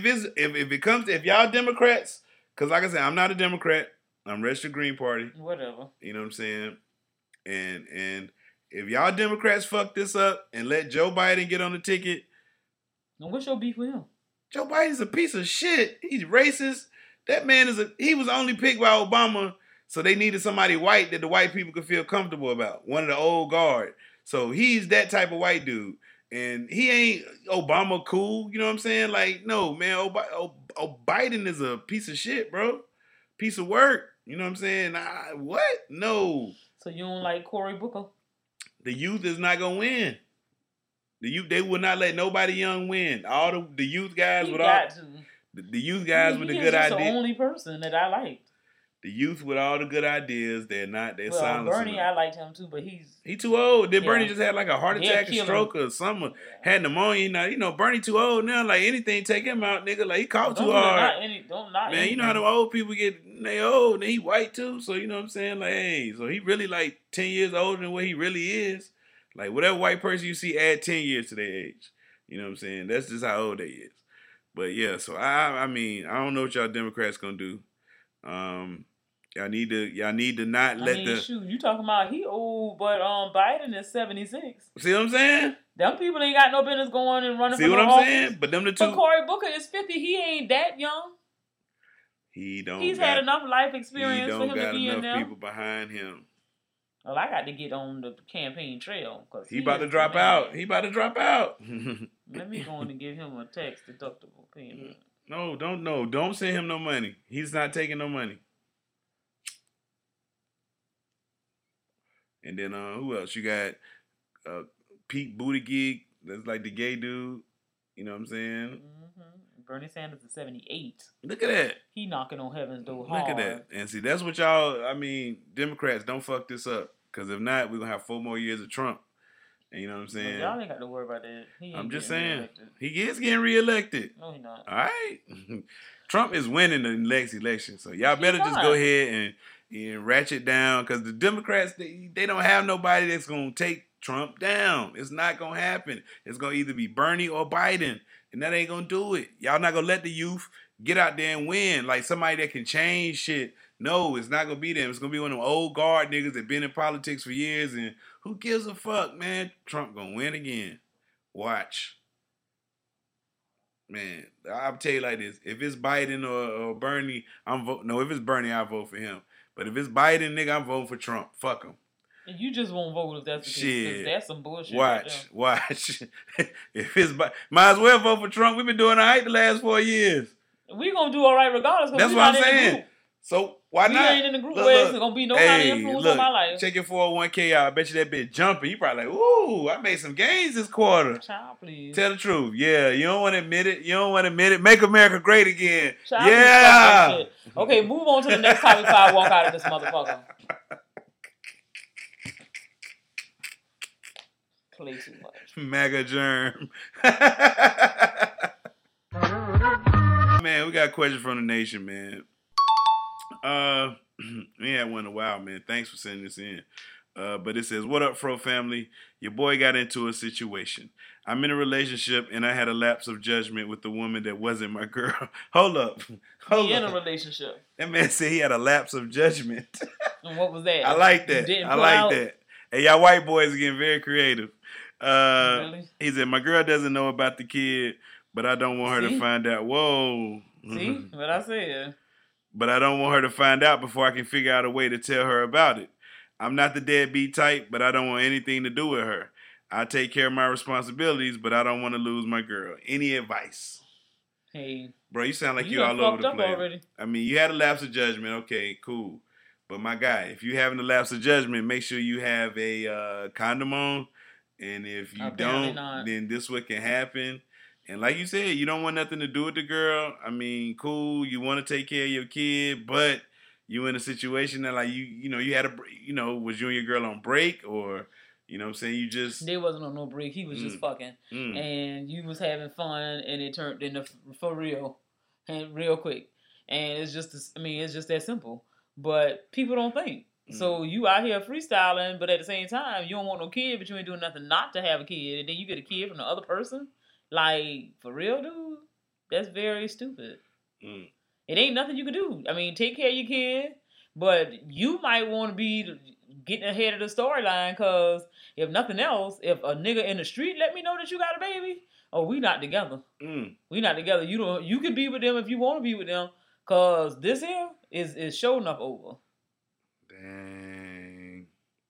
If y'all Democrats, because like I said, I'm not a Democrat. I'm registered Green Party. Whatever. You know what I'm saying? And if y'all Democrats fuck this up and let Joe Biden get on the ticket, and what's your beef with him? Joe Biden's a piece of shit. He's racist. That man he was only picked by Obama, so they needed somebody white that the white people could feel comfortable about. One of the old guard. So he's that type of white dude. And he ain't Obama cool. You know what I'm saying? Like, no, man, Biden is a piece of shit, bro. Piece of work. You know what I'm saying? What? No. So you don't like Cory Booker? The youth is not going to win. They will not let nobody young win. All the youth guys the youth guys with the good ideas. He's the only person that I liked. The youth with all the good ideas, they're silencing Bernie, him. I liked him too, but he's too old. Then Bernie just had like a heart attack, a stroke, or something. Had pneumonia. You know, Bernie too old now. Like anything, take him out, nigga. Like he coughed too hard. Man, you know how the old people get? They old and he white too. So you know what I'm saying? Like, hey, so he really like 10 years older than what he really is. Like whatever white person you see, add 10 years to their age. You know what I'm saying? That's just how old they is. But yeah, so I mean, I don't know what y'all Democrats gonna do. Y'all need to not let shoot, you talking about he old, but Biden is 76. See what I'm saying? Them people ain't got no business going and running. See what I'm saying? But them the two. But Cory Booker is 50. He ain't that young. He's had enough life experience for him to be in there. He don't got enough people behind him. Well, I got to get on the campaign trail because he about to drop out. He about to drop out. Let me go in and give him a tax deductible payment. No, don't send him no money. He's not taking no money. And then who else? You got Pete Buttigieg. That's like the gay dude. You know what I'm saying? Mm-hmm. Bernie Sanders is 78. Look at that. He knocking on heaven's door hard. Look at that. And see, that's what y'all, Democrats, don't fuck this up. Because if not, we're going to have 4 more years of Trump. And you know what I'm saying? Well, y'all ain't got to worry about that. I'm just saying. Re-elected. He is getting reelected. No, he's not. All right. Trump is winning the next election. So y'all better just go ahead and ratchet down. Because the Democrats, they don't have nobody that's going to take Trump down. It's not going to happen. It's going to either be Bernie or Biden. And that ain't going to do it. Y'all not going to let the youth get out there and win. Like somebody that can change shit. No, it's not going to be them. It's going to be one of them old guard niggas that been in politics for years. And who gives a fuck, man? Trump going to win again. Watch. Man, I'll tell you like this. If it's Biden or Bernie, I'm voting. No, if it's Bernie, I'll vote for him. But if it's Biden, nigga, I'm voting for Trump. Fuck him. And you just won't vote if that's the case. Because that's some bullshit. Watch. If it's might as well vote for Trump. We've been doing all right the last 4 years. We're going to do all right regardless. That's what I'm saying. So why not? We ain't in the group where it's going to be no kind of influence on my life. Check your 401k out. I bet you that bitch jumping. You probably like, ooh, I made some gains this quarter. Child, please. Tell the truth. Yeah, you don't want to admit it. Make America great again. Child, yeah. Okay, move on to the next topic before I walk out of this motherfucker. Play too much. MAGA germ. Man, we got a question from the nation, man. We had one in a while, man. Thanks for sending this in. But it says, "What up, Fro family? Your boy got into a situation. I'm in a relationship and I had a lapse of judgment with the woman that wasn't my girl." Hold up. He in a relationship. That man said he had a lapse of judgment. And what was that? I like that. I like that. Hey, y'all white boys are getting very creative. Really? He said, "My girl doesn't know about the kid, but I don't want her to find out." Whoa. See what I said? But I don't want her to find out before I can figure out a way to tell her about it. I'm not the deadbeat type, but I don't want anything to do with her. I take care of my responsibilities, but I don't want to lose my girl. Any advice? Hey. Bro, you sound like you all over the place. Already. I mean, you had a lapse of judgment. Okay, cool. But my guy, if you having a lapse of judgment, make sure you have a condom on. And if you don't, then this what can happen. And like you said, you don't want nothing to do with the girl. I mean, cool. You want to take care of your kid, but you in a situation that like you had was you and your girl on break, or you know what I'm saying, you just they wasn't on no break. He was just fucking, and you was having fun, and it turned into for real, and real quick. And it's just that simple. But people don't think. So you out here freestyling, but at the same time, you don't want no kid, but you ain't doing nothing not to have a kid, and then you get a kid from the other person. Like, for real, dude? That's very stupid. It ain't nothing you can do. I mean, take care of your kid, but you might want to be getting ahead of the storyline, because if nothing else, if a nigga in the street let me know that you got a baby, we not together. We not together. You can be with them if you want to be with them, because this here is sure enough over. Dang.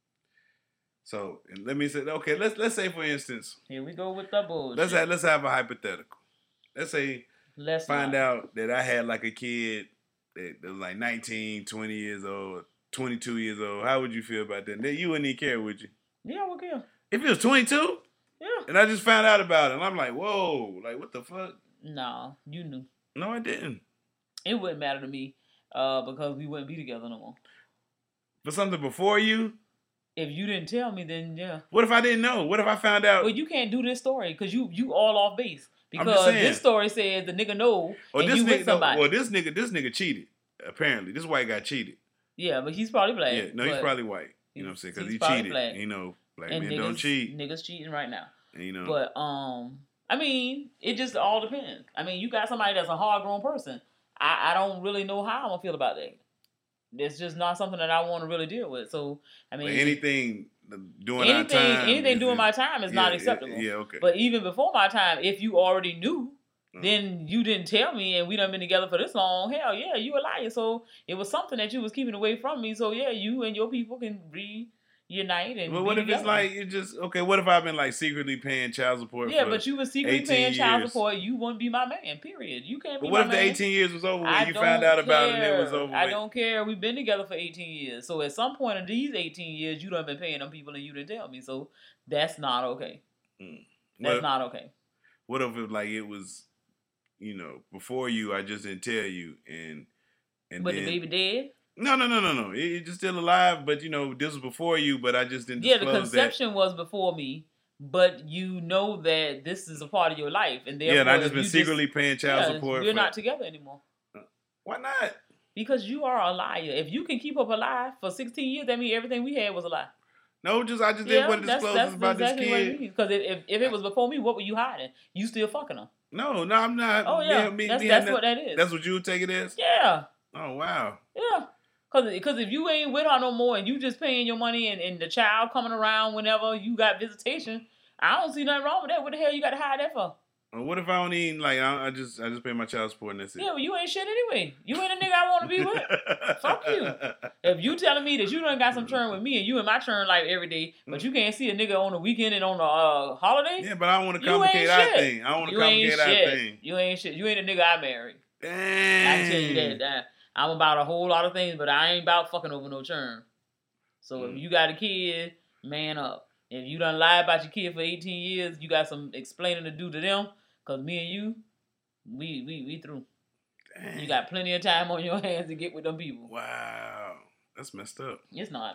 So let me say, okay, let's say for instance, here we go with the bullshit. Let's have a hypothetical. Let's say find out that I had like a kid that was like 19, 20 years old, 22 years old. How would you feel about that? You wouldn't even care, would you? Yeah, I would care. If it was 22? Yeah. And I just found out about it, and I'm like, whoa, like what the fuck? No, you knew. No, I didn't. It wouldn't matter to me, because we wouldn't be together no more. For something before you? If you didn't tell me, then yeah. What if I didn't know? What if I found out? Well, you can't do this story because you all off base. Because this story says the nigga know and you with somebody. Well, this nigga cheated. Apparently, this white guy cheated. Yeah, but he's probably black. Yeah, no, he's probably white. You know what I'm saying? Because he cheated. Black. You know, black men don't cheat. Niggas cheating right now. And, you know. But I mean, it just all depends. I mean, you got somebody that's a hard grown person. I don't really know how I'm gonna feel about that. It's just not something that I want to really deal with. So I mean, like anything during my time is not acceptable. Yeah, okay. But even before my time, if you already knew, then you didn't tell me, and we done been together for this long. Hell yeah, you a liar. So it was something that you was keeping away from me. So yeah, you and your people can reunite and. But what if it's like you just okay? What if I've been like secretly paying child support? Yeah, but you were secretly paying child support. You wouldn't be my man. Period. You can't be my man. But what if the 18 years was over when you found out about it and it was over? I don't care. We've been together for 18 years. So at some point in these 18 years, you done been paying them people and you didn't tell me. So that's not okay. That's not okay. What if it was, you know, before you, I just didn't tell you and but the baby dead? No. It's just still alive, but you know, this was before you, but I just didn't disclose that. Yeah, the conception was before me, but you know that this is a part of your life. And therefore, and I just been secretly paying child support. We're not together anymore. Why not? Because you are a liar. If you can keep up a lie for 16 years, that means everything we had was a lie. No, I just didn't want to disclose about exactly this kid. Because if it was before me, what were you hiding? You still fucking her. No, I'm not. Oh, yeah. That's what that is. That's what you would take it as? Yeah. Oh, wow. Yeah. Because if you ain't with her no more and you just paying your money and the child coming around whenever you got visitation, I don't see nothing wrong with that. What the hell you got to hide that for? Well, what if I don't even, like, I just pay my child support and that's it? Yeah, well, you ain't shit anyway. You ain't a nigga I want to be with. Fuck you. If you telling me that you done got some churn with me and you in my churn life every day, but you can't see a nigga on the weekend and on the holiday? Yeah, but I don't want to complicate our thing. I don't want to complicate our thing. You ain't shit. You ain't a nigga I married. Dang. I can tell you that. I'm about a whole lot of things, but I ain't about fucking over no churn. So if you got a kid, man up. If you done lied about your kid for 18 years, you got some explaining to do to them. Because me and you, we through. Dang. You got plenty of time on your hands to get with them people. Wow. That's messed up. It's not.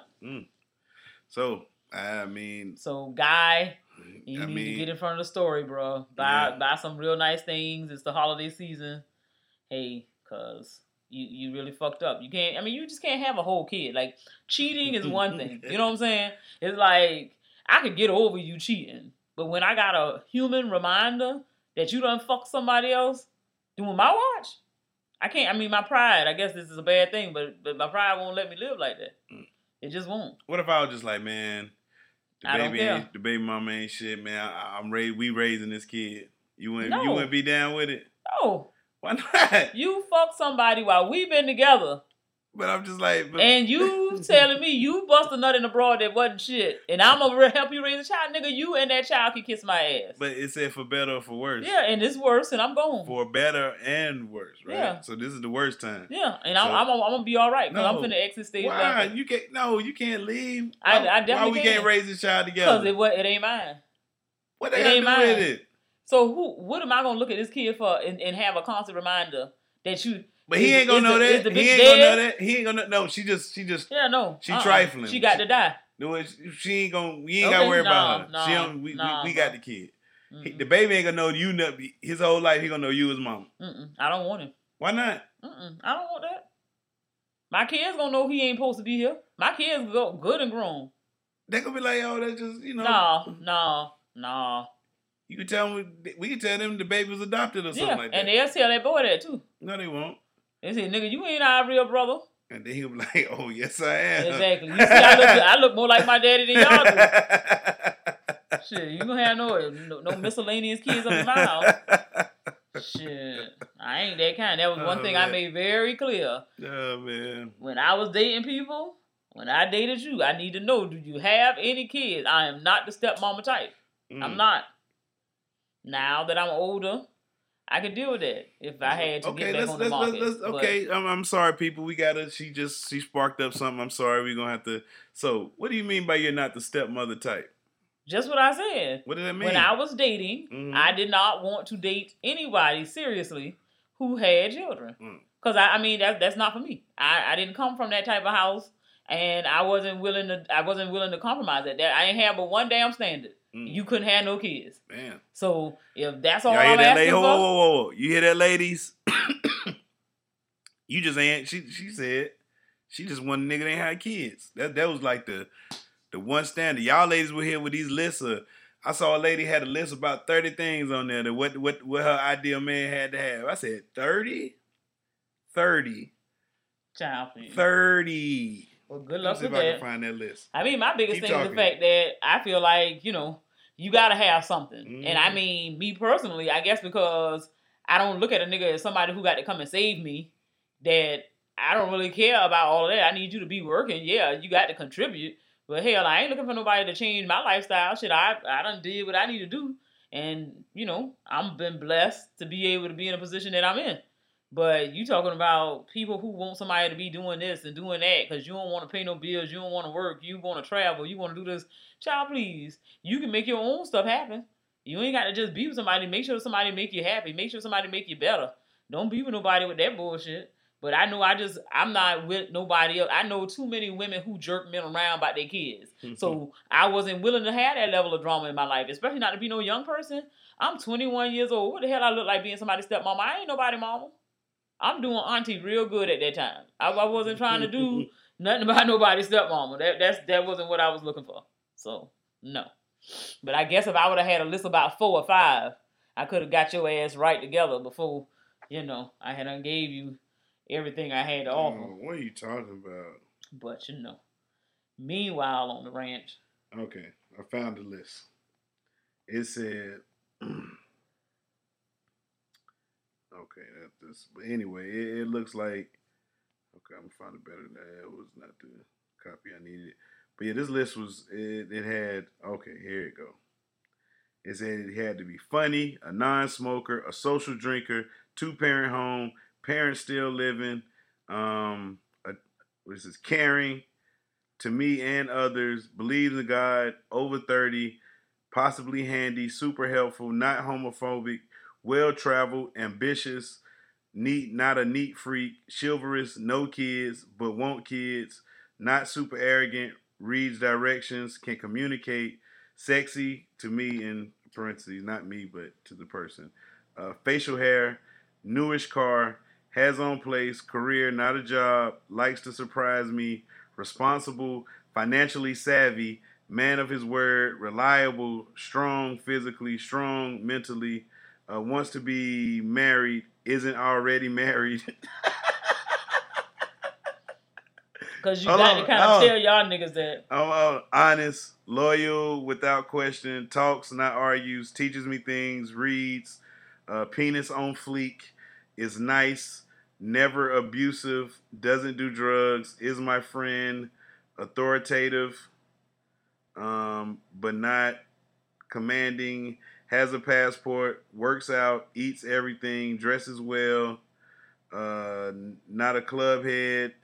So, I mean... So, guy, you need to get in front of the story, bro. Buy some real nice things. It's the holiday season. Hey, because... you really fucked up. You can't. I mean, you just can't have a whole kid. Like cheating is one thing. You know what I'm saying? It's like I could get over you cheating, but when I got a human reminder that you done fuck somebody else doing my watch, I can't. I mean, my pride. I guess this is a bad thing, but my pride won't let me live like that. It just won't. What if I was just like, man, the baby mama ain't shit, man. We raising this kid. You wouldn't be down with it? No. Why not? You fucked somebody while we been together. But I'm just like... And you telling me you bust a nut in the broad that wasn't shit, and I'm going to help you raise a child? Nigga, you and that child can kiss my ass. But it said for better or for worse. Yeah, and it's worse, and I'm going. For better and worse, right? Yeah. So this is the worst time. Yeah, and I'm going to be all right, because I'm finna exit stage. Why? You can't leave. I definitely Why we can't raise this child together? Because it ain't mine. What they got to do with it? So what am I going to look at this kid for and have a constant reminder that you... But he ain't gonna know that. He ain't gonna know that. He ain't gonna know. She just. Yeah, no. She trifling. She got to die. No, she ain't gonna. We ain't gotta worry about her. We got the kid. The baby ain't gonna know you. His whole life, he gonna know you as mama. I don't want him. Why not? I don't want that. My kids gonna know he ain't supposed to be here. My kids go good and grown. They gonna be like, oh, that's just No. You can tell them. We can tell them the baby was adopted or something like that. And they'll tell that boy that too. No, they won't. They say, nigga, you ain't our real brother. And then he'll be like, oh, yes, I am. Exactly. You see, I look more like my daddy than y'all do. Shit, you gonna have no miscellaneous kids up in my house. Shit, I ain't that kind. That was one thing I made very clear. Oh, man. When I was dating people, when I dated you, I need to know, do you have any kids? I am not the stepmama type. I'm not. Now that I'm older, I could deal with that if I had to get back on the market. I'm sorry, people. She sparked up something. I'm sorry. We're going to have to. So, what do you mean by you're not the stepmother type? Just what I said. What does that mean? When I was dating, I did not want to date anybody seriously who had children. Because, I mean, that's not for me. I didn't come from that type of house, and I wasn't willing to compromise that. I didn't have but one damn standard. You couldn't have no kids. Man. So if that's all I'm asking for. Whoa. You hear that, ladies? You just ain't. She said she just wanted a nigga that ain't had kids. That was like the one standard. Y'all ladies were here with these lists. I saw a lady had a list of about 30 things on there that what her ideal man had to have. I said 30. Child, please. 30. Well, good luck with that. See if I can find that list. I mean, my biggest thing is the fact that I feel like, you gotta have something. And I mean, me personally, I guess because I don't look at a nigga as somebody who got to come and save me, that I don't really care about all of that. I need you to be working. Yeah, you got to contribute. But hell, I ain't looking for nobody to change my lifestyle. Shit, I done did what I need to do. And, I'm been blessed to be able to be in a position that I'm in. But you talking about people who want somebody to be doing this and doing that because you don't want to pay no bills, you don't want to work, you want to travel, you want to do this. Child, please. You can make your own stuff happen. You ain't got to just be with somebody. Make sure somebody make you happy. Make sure somebody make you better. Don't be with nobody with that bullshit. But I know I'm not with nobody else. I know too many women who jerk men around about their kids. So I wasn't willing to have that level of drama in my life, especially not to be no young person. I'm 21 years old. What the hell I look like being somebody's stepmama? I ain't nobody mama. I'm doing auntie real good at that time. I wasn't trying to do nothing about nobody's stepmama. That wasn't what I was looking for. So, no. But I guess if I would have had a list about 4 or 5, I could have got your ass right together before, I had gave you everything I had to offer. What are you talking about? But, meanwhile on the ranch. Okay, I found the list. It said... Okay, but anyway, it looks like, okay, I'm gonna find it better than that. It was not the copy I needed. But yeah, this list it had, okay, here it go. It said it had to be funny, a non-smoker, a social drinker, 2-parent home, parents still living, this is caring to me and others, believes in God, over 30, possibly handy, super helpful, not homophobic, well-traveled, ambitious, not a neat freak, chivalrous, no kids, but want kids, not super arrogant, reads directions, can communicate, sexy, to me, in parentheses, not me, but to the person, facial hair, newish car, has on place, career, not a job, likes to surprise me, responsible, financially savvy, man of his word, reliable, strong physically, strong mentally, wants to be married, isn't already married. Because you got to kind of tell y'all niggas that. Honest, loyal, without question, talks, not argues, teaches me things, reads, penis on fleek, is nice, never abusive, doesn't do drugs, is my friend, authoritative, but not commanding, has a passport, works out, eats everything, dresses well, not a club head,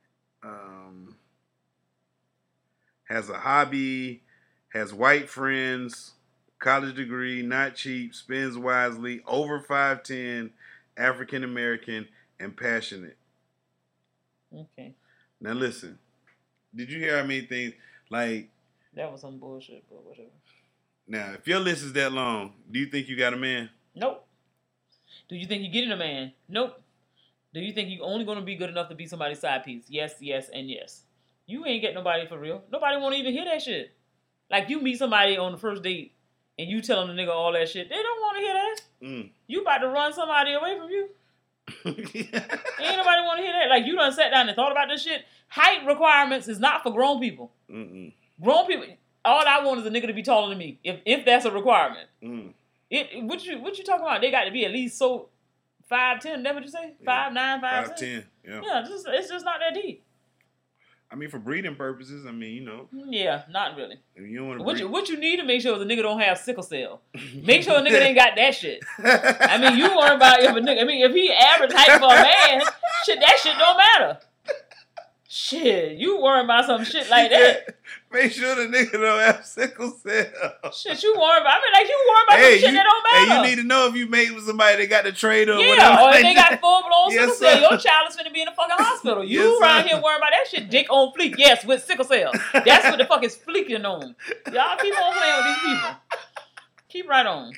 has a hobby, has white friends, college degree, not cheap, spends wisely, over 5'10", African American, and passionate. Okay. Now listen, did you hear how many things, like... That was some bullshit, but whatever. Now, if your list is that long, do you think you got a man? Nope. Do you think you're getting a man? Nope. Do you think you're only going to be good enough to be somebody's side piece? Yes, yes, and yes. You ain't get nobody for real. Nobody want to even hear that shit. Like, you meet somebody on the first date, and you telling the nigga all that shit. They don't want to hear that. You about to run somebody away from you. Ain't nobody want to hear that. Like, you done sat down and thought about this shit. Height requirements is not for grown people. Grown people, all I want is a nigga to be taller than me. If that's a requirement. What you talking about? They got to be at least 5'10", that what you say? 5'9", 5'10". Yeah, it's just not that deep. I mean, for breeding purposes, I mean, you know. Yeah, not really. If you don't want what you need to make sure is a nigga don't have sickle cell. Make sure a nigga ain't got that shit. I mean, you worry about if a nigga, I mean, if he average height for a man, shit, that shit don't matter. Shit, you worry about some shit like that. Make sure the nigga don't have sickle cell. Shit, you worry about, I mean, like, you worry about some shit that don't matter. Hey, you need to know if you made with somebody that got the trade or whatever. Yeah, or if they got full-blown sickle cell. Your child is finna be in the fucking hospital. You around here worrying about that shit, dick on fleek. Yes, with sickle cell. That's what the fuck is fleeking on. Y'all keep on playing with these people. Keep right on.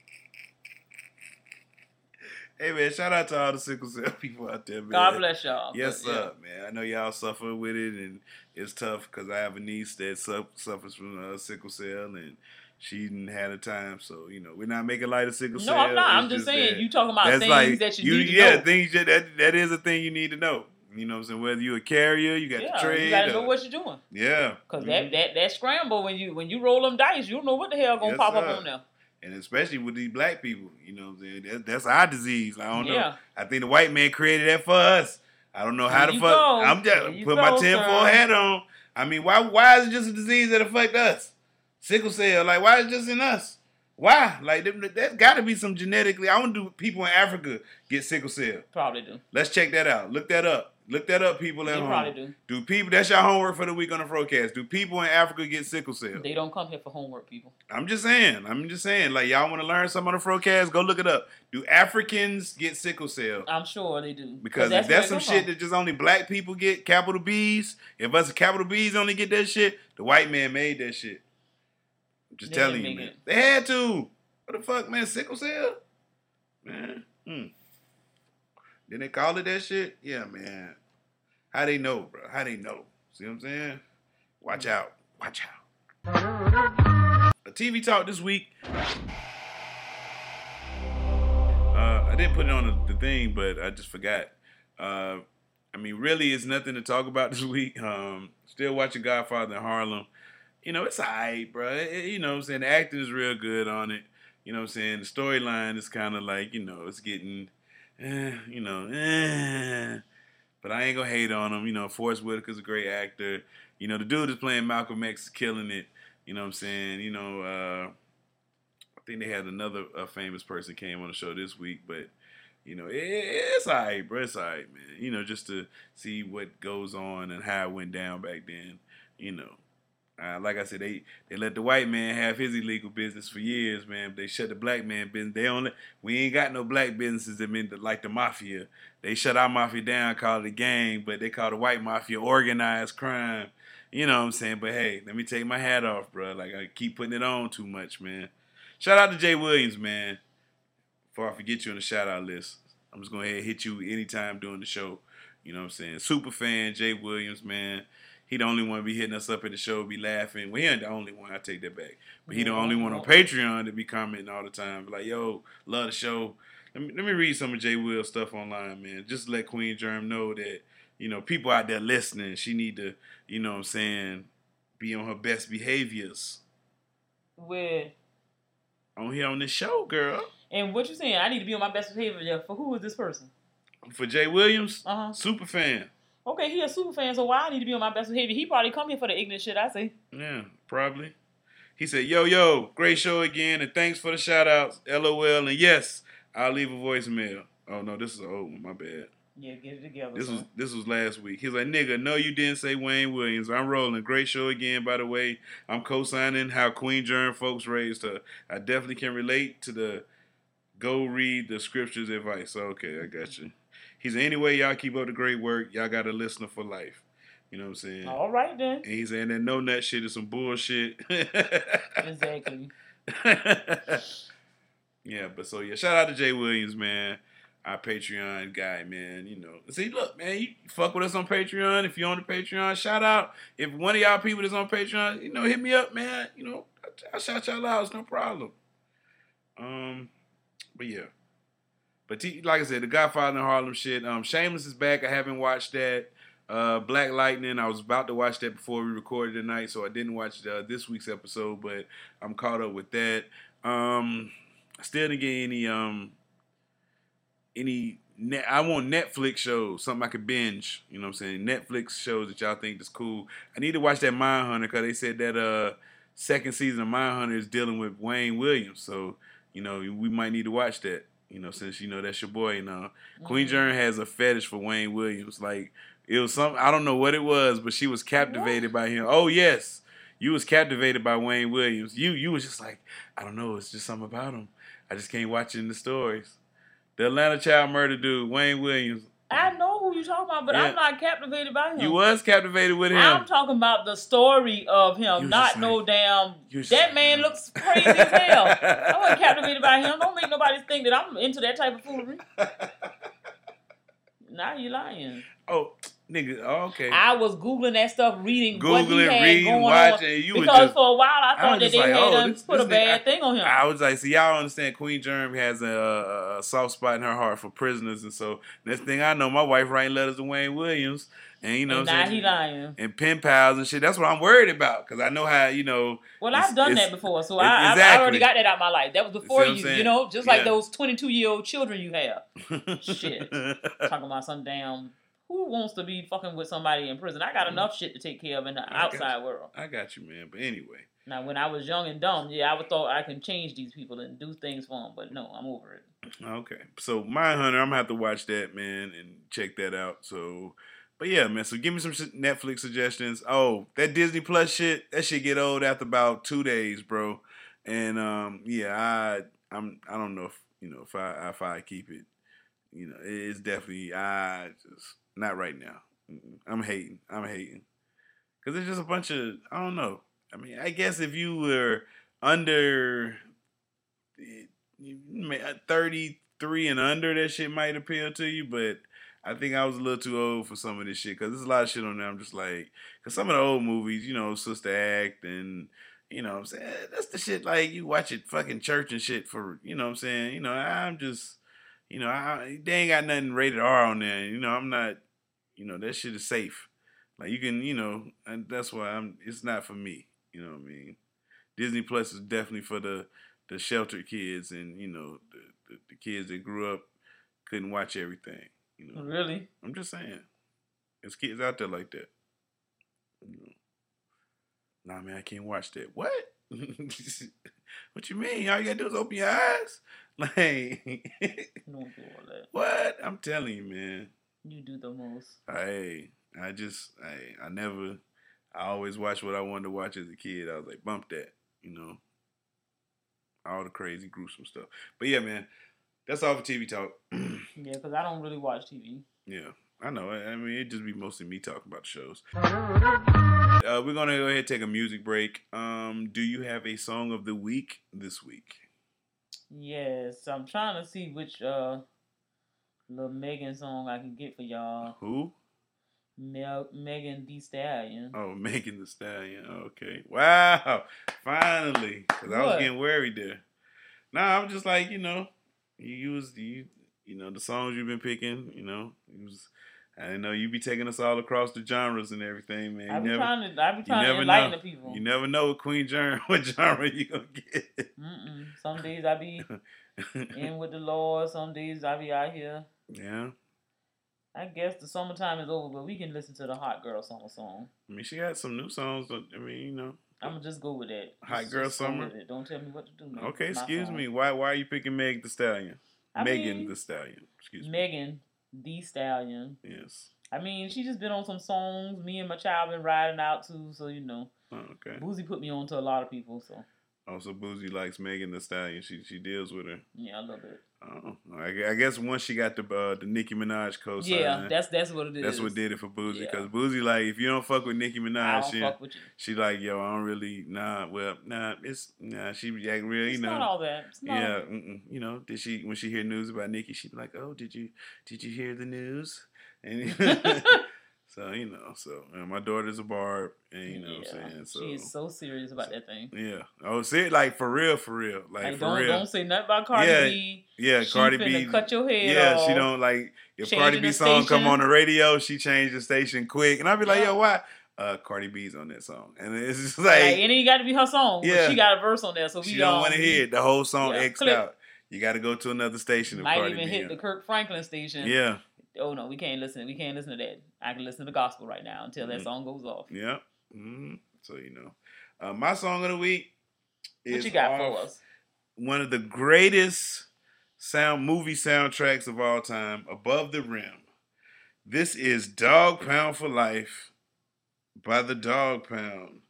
Hey, man, shout out to all the sickle cell people out there, man. God bless y'all. Yes, sir, man. I know y'all suffer with it, and it's tough because I have a niece that suffers from sickle cell, and she didn't have a time. So, you know, we're not making light of sickle cell. No, I'm not. I'm just saying, you talking about things like, that you need to know. Yeah, things that is a thing you need to know. You know what I'm saying? Whether you're a carrier, you got the trade. You got to know what you're doing. Yeah. Because that scramble, when you roll them dice, you don't know what the hell going to pop up on there. And especially with these black people, you know what I'm saying? That's our disease. I don't know. I think the white man created that for us. I don't know how the fuck. I'm just put my tinfoil hat on. I mean, why is it just a disease that affect us? Sickle cell, like, why is it just in us? Why? Like, there's got to be some genetically. I want to do people in Africa get sickle cell. Probably do. Let's check that out. Look that up. Look that up, people at home. Probably do. Do people? That's your homework for the week on the Frocast. Do people in Africa get sickle cell? They don't come here for homework, people. I'm just saying. Like, y'all want to learn something on the Frocast? Go look it up. Do Africans get sickle cell? I'm sure they do. Because if that's some shit that just only black people get, capital B's. If us capital B's only get that shit, the white man made that shit. I'm just telling you, man. They had to. What the fuck, man? Sickle cell? Man. Didn't they call it that shit? Yeah, man. How they know, bro? How they know? See what I'm saying? Watch out. Watch out. A TV talk this week. I didn't put it on the thing, but I just forgot. I mean, really, it's nothing to talk about this week. Still watching Godfather in Harlem. You know, it's all right, bro. You know what I'm saying? The acting is real good on it. You know what I'm saying? The storyline is kind of like, you know, it's getting, but I ain't gonna hate on him. You know, Forrest Whitaker's a great actor. You know, the dude that's playing Malcolm X is killing it. You know what I'm saying? You know, I think they had another famous person came on the show this week, but, you know, it's all right, bro. It's all right, man. You know, just to see what goes on and how it went down back then, you know. Like I said, they let the white man have his illegal business for years, man. They shut the black man business. We ain't got no black businesses that mean like the mafia. They shut our mafia down, call it a gang, but they call the white mafia organized crime. You know what I'm saying? But hey, let me take my hat off, bro. Like, I keep putting it on too much, man. Shout out to Jay Williams, man. Before I forget you on the shout out list. I'm just going to hit you anytime during the show. You know what I'm saying? Super fan, Jay Williams, man. He the only one be hitting us up at the show, be laughing. Well, he ain't the only one. I take that back. But he the only one on Patreon that be commenting all the time. Like, yo, love the show. Let me read some of Jay Will's stuff online, man. Just to let Queen Germ know that, you know, people out there listening, she need to, you know what I'm saying, be on her best behaviors. Where? On here on this show, girl. And what you saying? I need to be on my best behavior. For who is this person? For Jay Williams? Super fan. Okay, he a super fan, so why I need to be on my best behavior? He probably come here for the ignorant shit, I say. Yeah, probably. He said, yo, great show again, and thanks for the shout-outs, LOL, and yes, I'll leave a voicemail. Oh, no, this is an old one, my bad. Yeah, get it together. This was last week. He's like, nigga, no, you didn't say Wayne Williams. I'm rolling. Great show again, by the way. I'm co-signing how Queen Germ folks raised her. I definitely can relate to the go read the scriptures advice. Okay, I got you. He said, anyway, y'all keep up the great work. Y'all got a listener for life. You know what I'm saying? All right, then. And he's saying that no nut shit is some bullshit. Exactly. Yeah, but so, yeah, shout out to Jay Williams, man. Our Patreon guy, man. You know, see, look, man, you fuck with us on Patreon. If you're on the Patreon, shout out. If one of y'all people that's on Patreon, you know, hit me up, man. You know, I'll shout y'all out. It's no problem. But yeah. But like I said, The Godfather in Harlem shit. Shameless is back. I haven't watched that. Black Lightning, I was about to watch that before we recorded tonight, so I didn't watch this week's episode, but I'm caught up with that. I still didn't get I want Netflix shows, something I could binge. You know what I'm saying? Netflix shows that y'all think is cool. I need to watch that Mindhunter because they said that second season of Mindhunter is dealing with Wayne Williams. So, you know, we might need to watch that. You know, since, you know, that's your boy. You know, Queen Germ has a fetish for Wayne Williams. Like, it was something, I don't know what it was, but she was captivated by him. Oh, yes. You was captivated by Wayne Williams. You was just like, I don't know, it's just something about him. I just can't watch it in the stories. The Atlanta child murder dude, Wayne Williams. I know who you're talking about, but Yeah. I'm not captivated by him. You was captivated with him. I'm talking about the story of him, not like, no damn. just That like, man looks crazy as hell. I wasn't captivated by him. Don't make nobody think that I'm into that type of foolery. Now you lying. Oh, nigga, okay. I was Googling that stuff, reading what he Googling, had reading, going watching, on. you was Because just- for a while I thought was that just they like, had oh, done this put a nigga- bad thing on him. I was like, see, y'all understand Queen Germ has a soft spot in her heart for prisoners, and so next thing I know, my wife writing letters to Wayne Williams, and you know And what I'm now saying? he lying. And pen pals and shit. That's what I'm worried about, because I know how, you know. Well, I've done that before, so I exactly. already got that out of my life. That was before See what I'm you, saying? you know, just like Yeah. those 22-year-old children you have. Shit. Talking about some damn, who wants to be fucking with somebody in prison? I got enough shit to take care of in the outside world. I got you, man. But anyway. Now, when I was young and dumb, yeah, I would thought I can change these people and do things for them, but no, I'm over it. Okay. So, Mindhunter, I'm going to have to watch that, man, and check that out. So, but yeah, man. So, give me some Netflix suggestions. Oh, that Disney Plus shit, that shit get old after about 2 days, bro. And, yeah, I don't know if, you know, if I keep it. You know, it's definitely, just, not right now. I'm hating. Because it's just a bunch of, I don't know. I mean, I guess if you were under 33 and under, that shit might appeal to you, but I think I was a little too old for some of this shit, because there's a lot of shit on there. I'm just like, because some of the old movies, you know, Sister Act and, you know what I'm saying, that's the shit, like, you watch it fucking church and shit for, you know what I'm saying, you know, I'm just, you know, they ain't got nothing rated R on there, you know, I'm not, you know, that shit is safe. Like, you can, you know, and that's why it's not for me, you know what I mean? Disney Plus is definitely for the sheltered kids and, you know, the kids that grew up couldn't watch everything. You know? Really? I'm just saying. There's kids out there like that. You know? Nah, man, I can't watch that. What? What you mean? All you gotta do is open your eyes? Like, Don't do all that. what? I'm telling you, man. You do the most. I always watched what I wanted to watch as a kid. I was like, bump that, you know. All the crazy, gruesome stuff. But yeah, man, that's all for TV talk. Yeah, because I don't really watch TV. Yeah, I know. I mean, it'd just be mostly me talking about the shows. We're going to go ahead and take a music break. Do you have a song of the week this week? Yes, I'm trying to see which Little Megan song I can get for y'all. Who? Megan Thee Stallion. Oh, Megan Thee Stallion. Okay. Wow. Finally. Because I was getting worried there. Nah, I'm just like, you know, you know, the songs you've been picking, you know, I didn't know you be taking us all across the genres and everything, man. I be trying to enlighten the people. You never know with Queen Germ what genre you gonna get. Some days I be in with the Lord. Some days I be out here. Yeah. I guess the summertime is over, but we can listen to the Hot Girl Summer song. I mean, she had some new songs. I mean, you know. I'm gonna just go with that. Hot Girl Summer. Don't tell me what to do. Man. Okay, excuse me. Why are you picking Megan Thee Stallion? Megan Thee Stallion. Excuse me. Megan Thee Stallion. Yes. I mean, she just been on some songs. Me and my child been riding out too, so you know. Oh, okay. Boozy put me on to a lot of people, so. Oh, so Boozy likes Megan Thee Stallion. She deals with her. Yeah, I love it. Oh, I guess once she got the Nicki Minaj co-sign. Yeah, that's what it is. That's what did it for Boozy. Because Boozy, like, if you don't fuck with Nicki Minaj, fuck with you. She like, yo, I don't really, she be acting real, you know. It's not all that. It's not you know, when she hear news about Nicki, she be like, oh, did you hear the news? And so, you know, my daughter's a barb, and you know what I'm saying? So she's so serious about that thing. Yeah. Oh, see, like, for real. Like, for real. Don't say nothing about Cardi B. Yeah, Cardi B. Cut your head off. Yeah, she don't, like, if Cardi B song come on the radio, she changed the station quick. And I'd be like, yo, why? Cardi B's on that song. And it's just like... and it ain't got to be her song. Yeah. But she got a verse on there, so we she don't want to hear it. The whole song X'd out. You got to go to another station. Might even hit the Kirk Franklin station. Yeah. Oh no, we can't listen. We can't listen to that. I can listen to the gospel right now until that song goes off. Yeah. Mm-hmm. So you know, my song of the week is what you got for us? One of the greatest movie soundtracks of all time, Above the Rim. This is Dog Pound for Life by the Dog Pound.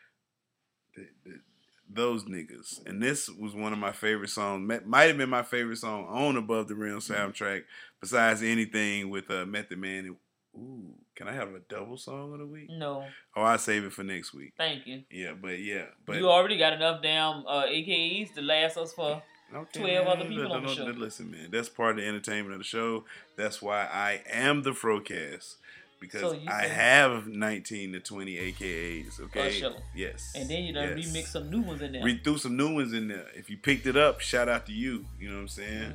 Those niggas. And this was one of my favorite songs. Might have been my favorite song on Above the Rim soundtrack, besides anything with Method Man. Ooh, can I have a double song of the week? No. Oh, I'll save it for next week. Thank you. Yeah, but you already got enough damn AKAs to last us for 12 other people on the show. Listen, man, that's part of the entertainment of the show. That's why I am the Frocast. Because I have 19 to 20 AKAs, okay? Sure. Yes. And then you done remix some new ones in there. Threw some new ones in there. If you picked it up, shout out to you. You know what I'm saying?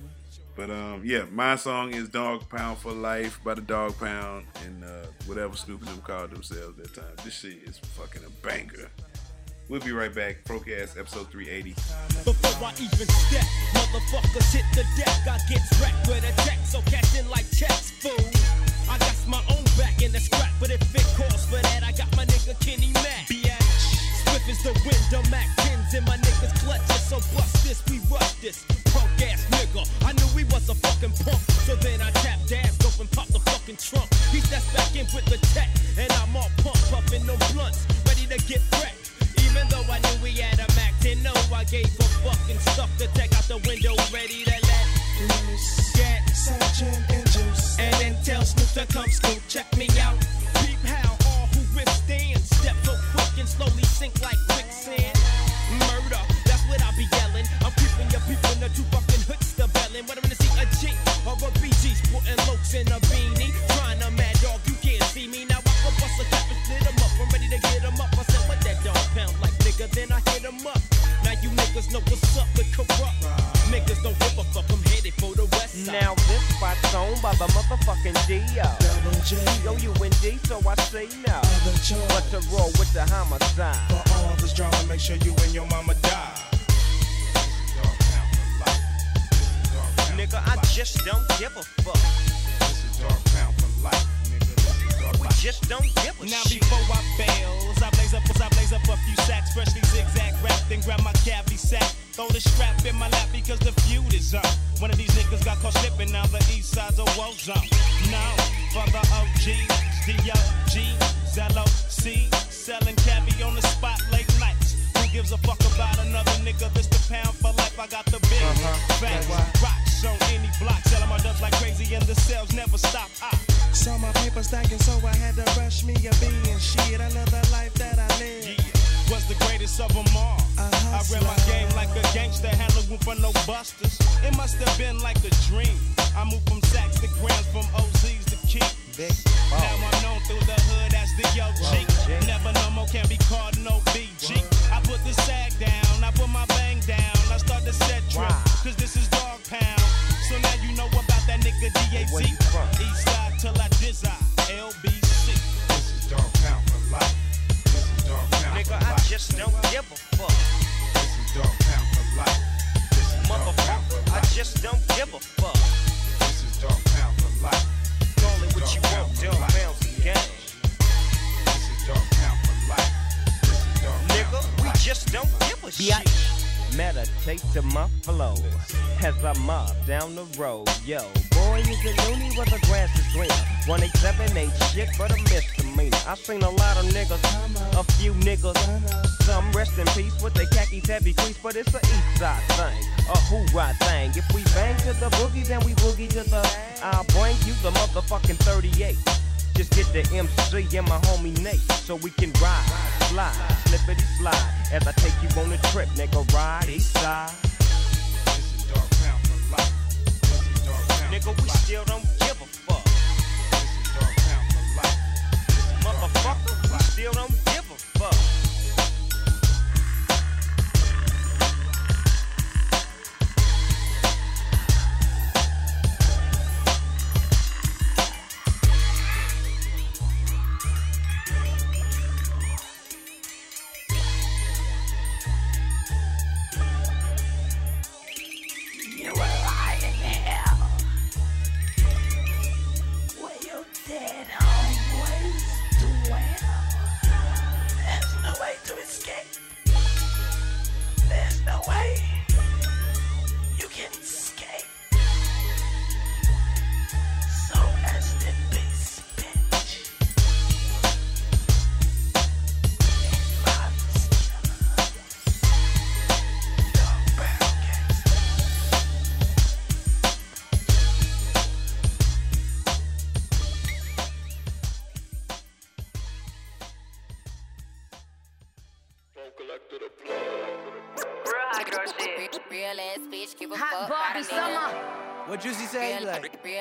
Mm-hmm. But my song is Dog Pound for Life by the Dog Pound and whatever Snoop and them called themselves that time. This shit is fucking a banger. We'll be right back. Procast episode 380. Before I even step, motherfuckers hit the deck. I get wrecked with a check, so cash in like checks, fool. I got my own back in the scrap, but if it calls for that, I got my nigga Kenny Mac. Swift is the window, Mac 10s in my niggas clutches, so bust this, we rush this. Punk ass nigga, I knew he was a fucking punk, so then I tapped ass, dope and popped the fucking trunk. He steps back in with the tech, and I'm all pumped, puffing no blunts, ready to get wrecked. Even though I knew we had a Mac 10, no, I gave a fucking stuff to take out the window, ready to let loose. Get searching engines, and then tell Snoop to come scoop, check me out. Peep how all who withstand step so quick and slowly sink like quicksand. Murder, that's what I be yelling. I'm keeping your people in the two fucking hoods to bellin'. Whether to see a G or a BG, sporting lokes in a beanie, trying to mad dog, you can't see me. Now I can bust a cap and split 'em up. I'm ready to get 'em up. I said, what that dog pound like, nigga? Then I hit 'em up. Now you niggas know what's up with corrupt. Niggas don't give a fuck, I'm headed for the west side. Now this spot's owned by the motherfucking D.O. D-O-U-N-D, so I say no. What's the roll with the homicide? For all this drama, make sure you and your mama die. Nigga, I just don't give a fuck. This is Dog Pound for life, nigga. We just don't give a now shit. Before I bails, I blaze up a few sacks, freshly zigzag rap, then grab my cavity sack. Throw the strap in my lap because the feud is up. One of these niggas got caught slipping, now the east side's a woe zone. Now, for the OGs, D-O-G's, L-O-C, selling cabbie on the spot late nights. Who gives a fuck about another nigga? This the pound for life, I got the big facts. Rocks on any block, selling my dubs like crazy and the sales never stop. Saw my paper stacking, so I had to rush me a bean. Shit, I love the life that I live. Yeah, was the greatest of them all. I ran my game like a gangster, had no room for no busters. It must have been like a dream. I moved from sacks to grams, from OZs to keep. Now I'm known through the hood as the OG. Never no more can be called no BG. I put the sag down, I put my bang down. I start the set trip, cause this is Dog Pound. So now you know about that nigga DAZ. East side till I dizzy, LBC. This is Dog Pound for life. This is Dog Pound Nigga, for I life. just don't give a fuck. This is Dog Pound for life. This is Dog Pound for Motherfucker, I life. just don't give a fuck. This is Dog Pound for life. Call it what you want, don't bounce the game. This is Dog Pound for life. This is Dog Pound Nigga, for we life. just don't give a shit. Meditate to my flow as I mob down the road. Yo, boy, is it loony where the grass is greener? 187 ain't shit but a misdemeanor. I seen a lot of niggas, a few niggas. Some rest in peace with their khakis heavy crease, but it's a east side thing, a hoorah thing. If we bang to the boogie, then we boogie to the. I'll bring you the motherfucking 38. Just get the MC and my homie Nate, so we can ride, slide, slippity slide. As I take you on a trip, nigga, ride east side. This is Dog Pound for life. This is Dog Pound Nigga, for we life. still don't give a fuck. This is Dog Pound for life. This is Dog Pound for Motherfucker, we life. still don't give a fuck. Real ass bitch, give a Hot fuck. Barbie Summer. What Juicy say? Real, Like, real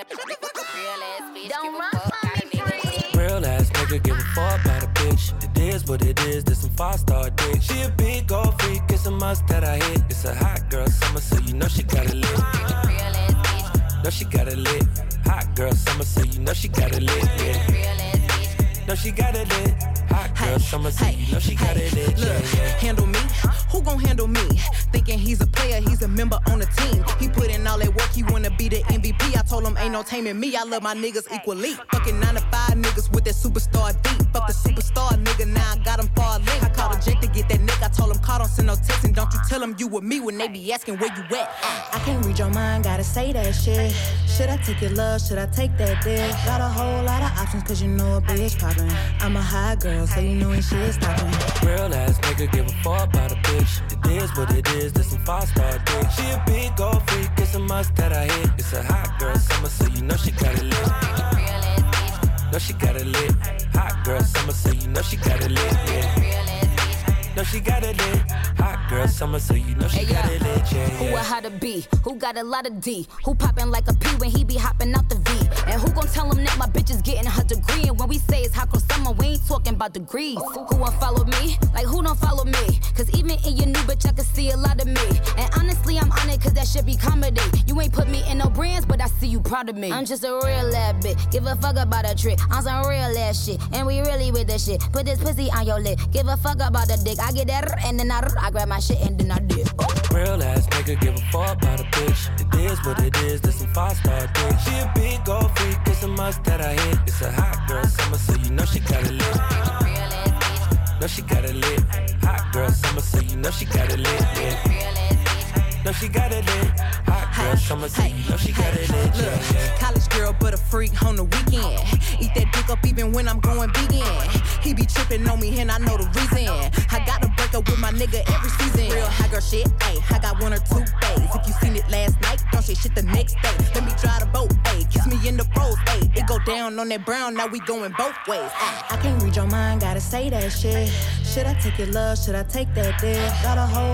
ass bitch, Don't give a run fuck. from me, free. Real ass nigga give a fuck about a bitch. It is what it is, this some 5-star dick. She a big gold freak, it's a must that I hit. It's a hot girl summer, so you know she got it lit. Real ass bitch, Know she got it lit. Hot girl summer, so you know she got it lit. Yeah. real ass bitch. Know she got it lit. Hot girl summer, so you know she got it lit. Yeah, Look, yeah. handle me? Who gon' handle me? Thinking he's a player, he's a member on the team. He put in all that work, he wanna be the MVP. I told him ain't no taming me, I love my niggas equally. Fucking 9 to 5 niggas with that superstar deep. Fuck the superstar nigga, now I got him far link. I called a Jake to get that nigga, I told him call, don't send no text. And don't you tell him you with me when they be asking where you at. I can't read your mind, gotta say that shit. Should I take your love, should I take that dick? Got a whole lot of options, cause you know a bitch poppin'. I'm a high girl, so you know when shit's stoppin'. Real ass nigga give a fuck about a bitch. It is what it is, this some 5-star dick. She a big gold freak, it's a must that I hit. It's a hot girl summer, so you know she got it lit. Real ass bitch, Know she got it lit. Hot girl summer, so you know she got it lit. Yeah. real ass bitch. Know she got it lit. Hot girl summer, so you know she Hey, got yo. it lit. Yeah, Who a yeah. how to be? Who got a lot of D? Who poppin' like a P when he be hopping out the V? And who gon' tell him that my bitch is getting her degree? And when we say it's hot girl summer, we ain't talking about degrees. Who won't follow me? Like who don't follow me? Cause even in your new bitch, I can see a lot of me. And honestly, I'm on it cause that shit be comedy. You ain't put me in no brands, but I see you proud of me. I'm just a real ass bitch. Give a fuck about a trick. I'm some real ass shit. And we really with the shit. Put this pussy on your lip. Give a fuck about the dick. I get that and then I grab my shit and then I dip. Real ass nigga give a fuck about a bitch. It is what it is, this some 5-star dick. She a big gold freak, it's a must that I hit. It's a hot girl summer, so you know she got it lit. Real ass bitch, Know she got it lit. Hot girl summer, so you know she got it lit. Yeah. real ass bitch. Know she got it lit. Hot girl summer, so you know she got it lit. Look, Yeah, yeah. college girl, but a freak on the weekend. Eat that dick up even when I'm going vegan. He be tripping on me and I know the reason. I gotta break up with my nigga every season. Real high girl shit, ayy. I got 1 or 2 days. If you seen it last night, don't say shit the next day. Let me try the boat, ayy. Kiss me in the froze, ayy. It go down on that brown, now we going both ways. I can't read your mind, gotta say that shit. Should I take your love, should I take that dick? Got a whole lot of options.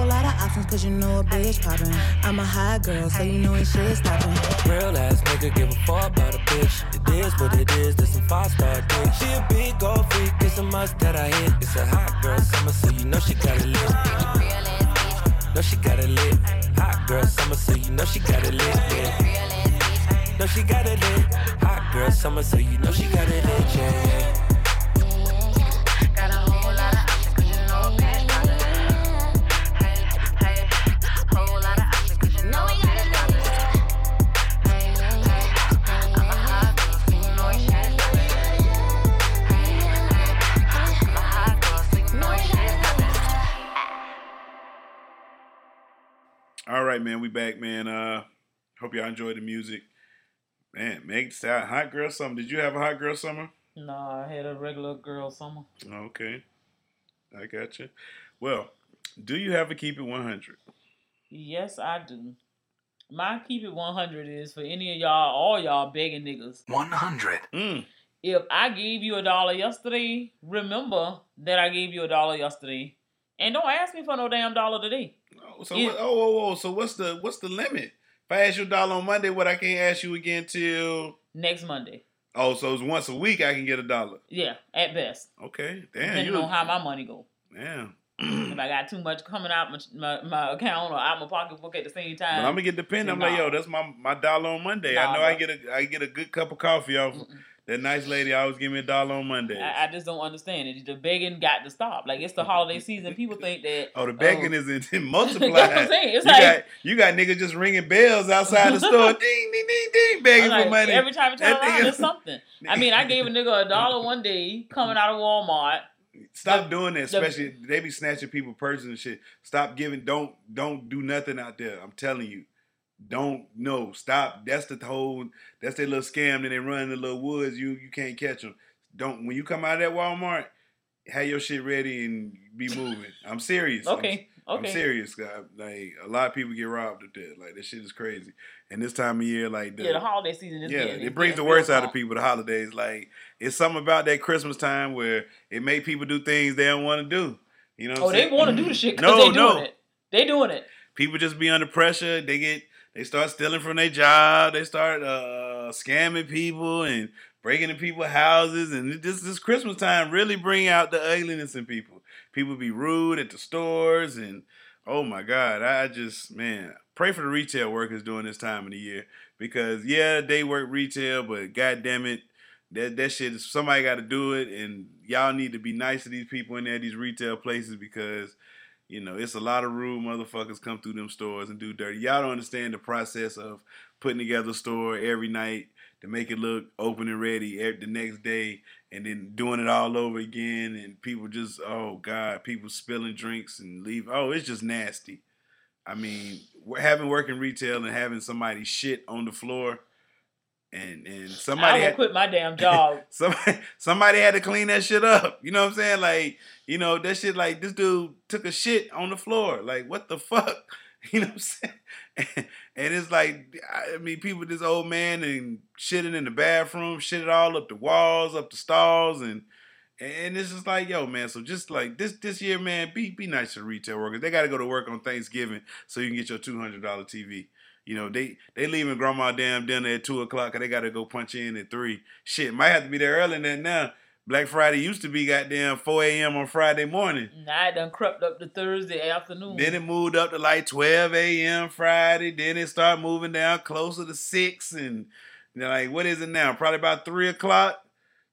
options, cause you know a bitch poppin'. I'm a high girl, so you know ain't shit stoppin'. Real ass nigga give a fuck about a bitch. It is what it is, this some 5-star dick. She a big gold freak, it's a must that I hit. It's a hot girl summer, so you know she got it lit. Know she got it lit. Hot girl summer, so you know she got it lit. Yeah. Know she got it lit. Hot girl summer, so you know she got it lit. Yeah. All right, man, we back, man. Hope y'all enjoyed the music. Man, Meg Thee Stallion, hot girl summer. Did you have a hot girl summer? No, I had a regular girl summer. Okay, I got you. Well, do you have a Keep It 100? Yes, I do. My Keep It 100 is for any of y'all, all y'all begging niggas. 100. If I gave you $1 yesterday, remember that I gave you $1 yesterday. And don't ask me for no damn dollar today. So so what's the limit? If I ask you $1 on Monday, what I can't ask you again till next Monday. Oh, so it's once a week I can get $1. Yeah, at best. Okay, damn. Depending on how my money go. Damn. If I got too much coming out my account or out my pocketbook at the same time. But I'm gonna get dependent. I'm like, yo, that's my $1 on Monday. I know I get a good cup of coffee off. That nice lady always give me $1 on Monday. I just don't understand it. The begging got to stop. Like, it's the holiday season. People think that... Oh, the begging is multiplied. That's what I'm saying. It's you got niggas just ringing bells outside the store. Ding, ding, ding, ding, begging for money. Every time you turn around, there's something. I mean, I gave a nigga $1 one day coming out of Walmart. Stop doing that, especially they be snatching people purses and shit. Stop giving. Don't do nothing out there. I'm telling you. Stop. That's their little scam that they run in the little woods. You can't catch them. When you come out of that Walmart, have your shit ready and be moving. I'm serious. Okay. I'm serious. Like, a lot of people get robbed at that. Like, that shit is crazy. And this time of year, like the holiday season is it brings the worst out of people, the holidays. Like, it's something about that Christmas time where it make people do things they don't want to do. You know what I'm saying? They want to do the shit because they doing it. They doing it. People just be under pressure. They start stealing from their job. They start scamming people and breaking into people's houses. And this Christmas time really bring out the ugliness in people. People be rude at the stores. And, oh, my God, pray for the retail workers during this time of the year. Because, yeah, they work retail, but God damn it, that shit, somebody got to do it. And y'all need to be nice to these people in there, these retail places, because... You know, it's a lot of rude motherfuckers come through them stores and do dirty. Y'all don't understand the process of putting together a store every night to make it look open and ready the next day and then doing it all over again. And people just, oh, God, people spilling drinks and leave. Oh, it's just nasty. I mean, having working retail and having somebody shit on the floor and somebody I would quit my damn job. somebody had to clean that shit up. You know what I'm saying? Like, you know, that shit, like, this dude took a shit on the floor. Like, what the fuck? You know what I'm saying? And it's like, I mean, people, this old man and shitting in the bathroom, shitted all up the walls, up the stalls, and it's just like, yo, man, so just like this year, man, be nice to retail workers. They got to go to work on Thanksgiving so you can get your $200 TV. You know, they leaving grandma damn dinner at 2 o'clock and they got to go punch in at 3. Shit, might have to be there early than that now. Black Friday used to be goddamn 4 a.m. on Friday morning. Now it done crept up to Thursday afternoon. Then it moved up to like 12 a.m. Friday. Then it started moving down closer to 6. And, you know, like, what is it now? Probably about 3 o'clock,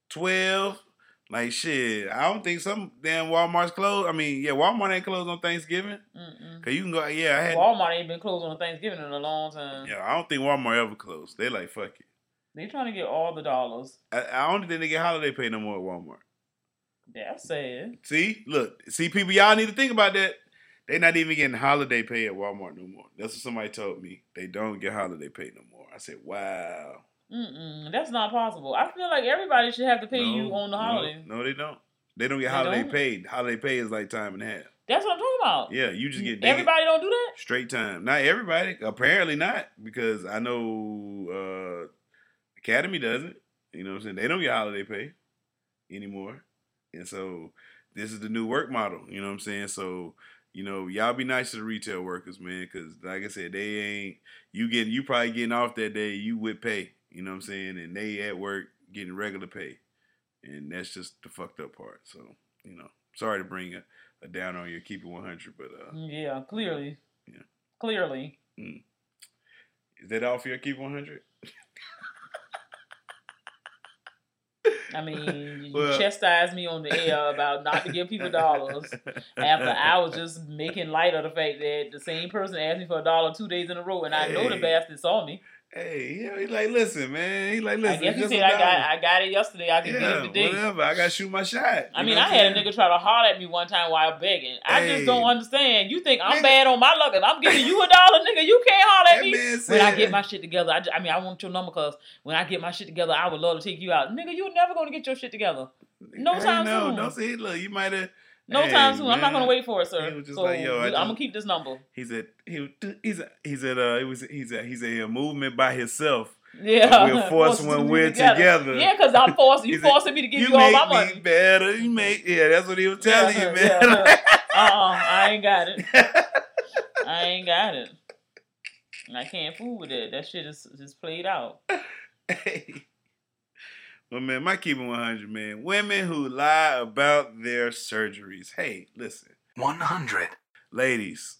12. Like, shit, I don't think some damn Walmart's closed. I mean, yeah, Walmart ain't closed on Thanksgiving. Because you can go, Walmart ain't been closed on Thanksgiving in a long time. Yeah, I don't think Walmart ever closed. They like, fuck it. They trying to get all the dollars. I don't think they get holiday pay no more at Walmart. That's sad. See, people, y'all need to think about that. They not even getting holiday pay at Walmart no more. That's what somebody told me. They don't get holiday pay no more. I said, wow. That's not possible. I feel like everybody should have to pay you on the holiday. No, they don't. They don't get holiday paid. Holiday pay is like time and a half. That's what I'm talking about. Yeah, you just get... Everybody don't do that? Straight time. Not everybody. Apparently not. Because I know Academy doesn't. You know what I'm saying? They don't get holiday pay anymore. And so this is the new work model. You know what I'm saying? So you know, y'all be nice to the retail workers, man, because like I said, they ain't you probably getting off that day, you with pay, you know what I'm saying, and they at work getting regular pay, and that's just the fucked up part. So, you know, sorry to bring a down on you, keep it 100, but yeah, clearly, yeah, clearly. Is that all for your keep 100? I mean, you chastised me on the air about not to give people dollars after I was just making light of the fact that the same person asked me for $1 2 days in a row, and I know the bastard saw me. Hey, yeah, he like, listen, man. He like, listen. I guess he said I got it yesterday. I can get it today. Whatever. I gotta shoot my shot. I mean, I had a nigga try to holler at me one time while begging. I just don't understand. You think I'm bad on my luck? If I'm giving you $1, nigga, you can't holler at me. When I get my shit together, I want your number because when I get my shit together, I would love to take you out. Nigga, you never gonna get your shit together. No time soon. Don't say, look, you might have. No time soon. Man. I'm not gonna wait for it, sir. He was just so like, yo, I'm gonna keep this number. He's a movement by himself. Yeah, we'll force when we're together. Yeah, because I'm forcing you forcing me to give you all my money. You make me better. That's what he was telling you, man. Yeah. I ain't got it. I ain't got it. I can't fool with it. That shit is just played out. Hey. Well, man, my keeping 100, man. Women who lie about their surgeries. Hey, listen. 100. Ladies,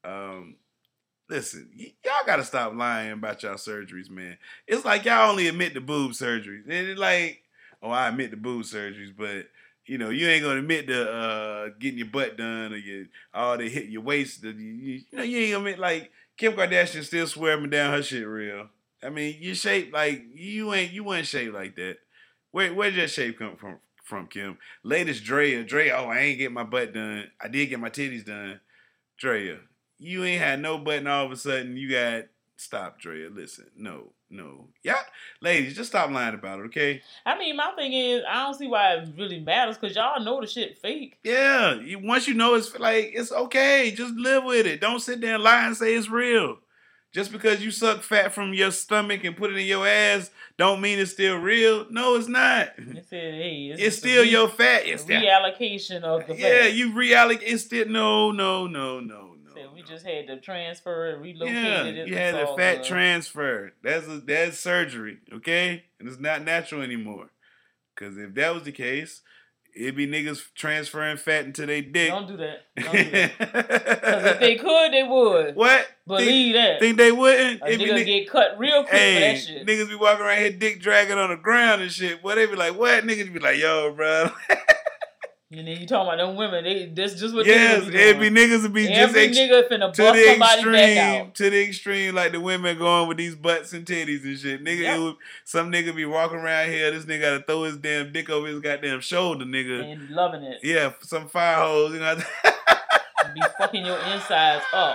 listen, y'all gotta stop lying about y'all surgeries, man. It's like y'all only admit the boob surgeries. And it's like, oh, I admit the boob surgeries, but you know, you ain't gonna admit to getting your butt done or hit your waist. You ain't gonna admit, like, Kim Kardashian still swearing down her shit real. I mean, you shaped like you weren't shaped like that. Where did that shape come from, Kim? Latest Drea, oh, I ain't get my butt done. I did get my titties done. Drea, you ain't had no butt and all of a sudden you got, stop, Drea, listen, no. Yeah, ladies, just stop lying about it, okay? I mean, my thing is, I don't see why it really matters because y'all know the shit fake. Yeah, once you know it's like, it's okay, just live with it. Don't sit there and lie and say it's real. Just because you suck fat from your stomach and put it in your ass, don't mean it's still real. No, it's not. It's still your fat. It's reallocation of the fat. Yeah, you reallocate. It's still no. So we just had to transfer it, relocate it. You had the fat transfer. That's surgery, okay? And it's not natural anymore. Because if that was the case, it'd be niggas transferring fat into their dick. Don't do that. Because if they could, they would. What? Believe that. Think they wouldn't? A nigga get cut real quick for that shit. Niggas be walking around here dick dragging on the ground and shit. Boy, they be like, what? Niggas be like, yo, bro. And then you talking about them women, that's just what yes, niggas it'd be niggas would be every just nigga finna bust somebody back out. To the extreme, like the women going with these butts and titties and shit. Nigga, some nigga be walking around here, this nigga gotta throw his damn dick over his goddamn shoulder, nigga. And loving it. Yeah, some fire holes, you know. Be fucking your insides up.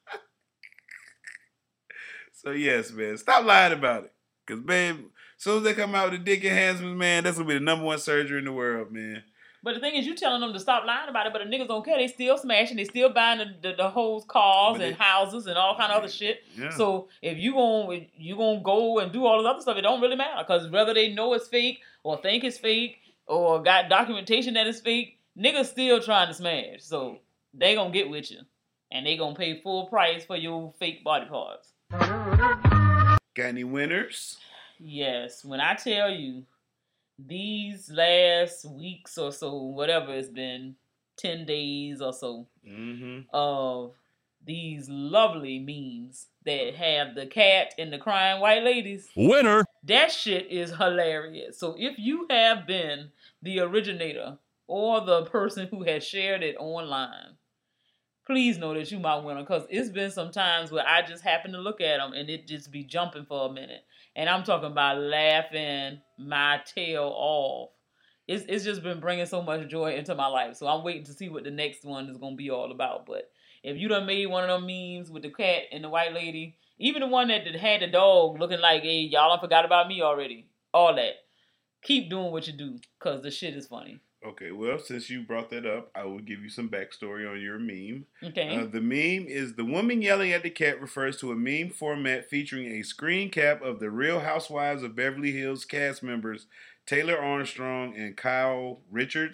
So yes, man, stop lying about it. Cause babe, as soon as they come out with a dick enhancements, man, that's gonna be the #1 surgery in the world, man. But the thing is, you telling them to stop lying about it, but the niggas don't care. They still smashing. They still buying the hoes cars and houses and all kind of other shit. Yeah. So if you gonna go and do all this other stuff, it don't really matter. Because whether they know it's fake or think it's fake or got documentation that it's fake, niggas still trying to smash. So they gonna get with you. And they gonna pay full price for your fake body parts. Got any winners? Yes. When I tell you, these last weeks or so, whatever it's been, 10 days or so, of these lovely memes that have the cat and the crying white ladies. Winner! That shit is hilarious. So if you have been the originator or the person who has shared it online, please know that you might win them, because it's been some times where I just happen to look at them and it just be jumping for a minute. And I'm talking about laughing my tail off. It's just been bringing so much joy into my life. So I'm waiting to see what the next one is going to be all about. But if you done made one of them memes with the cat and the white lady, even the one that had the dog looking like, hey, y'all done forgot about me already. All that. Keep doing what you do, because the shit is funny. Okay, well, since you brought that up, I will give you some backstory on your meme. Okay. The meme is the woman yelling at the cat refers to a meme format featuring a screen cap of the Real Housewives of Beverly Hills cast members Taylor Armstrong and Kyle Richards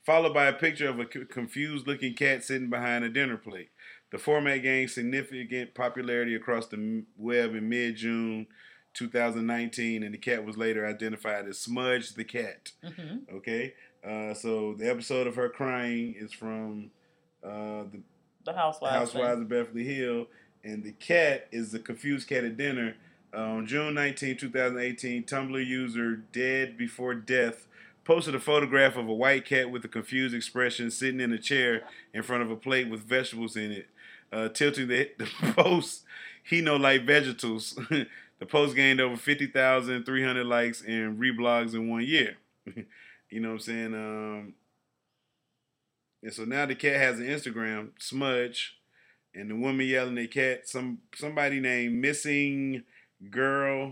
followed by a picture of a confused-looking cat sitting behind a dinner plate. The format gained significant popularity across the web in mid-June 2019, and the cat was later identified as Smudge the Cat. Mm-hmm. Okay? So the episode of her crying is from the Housewives of Beverly Hills, and the cat is the confused cat at dinner. On June 19, 2018, Tumblr user Dead Before Death posted a photograph of a white cat with a confused expression sitting in a chair in front of a plate with vegetables in it. Tilting the post, he no like vegetables. The post gained over 50,300 likes and reblogs in 1 year. You know what I'm saying? And so now the cat has an Instagram, Smudge, and the woman yelling at cat, somebody named Missing Girl.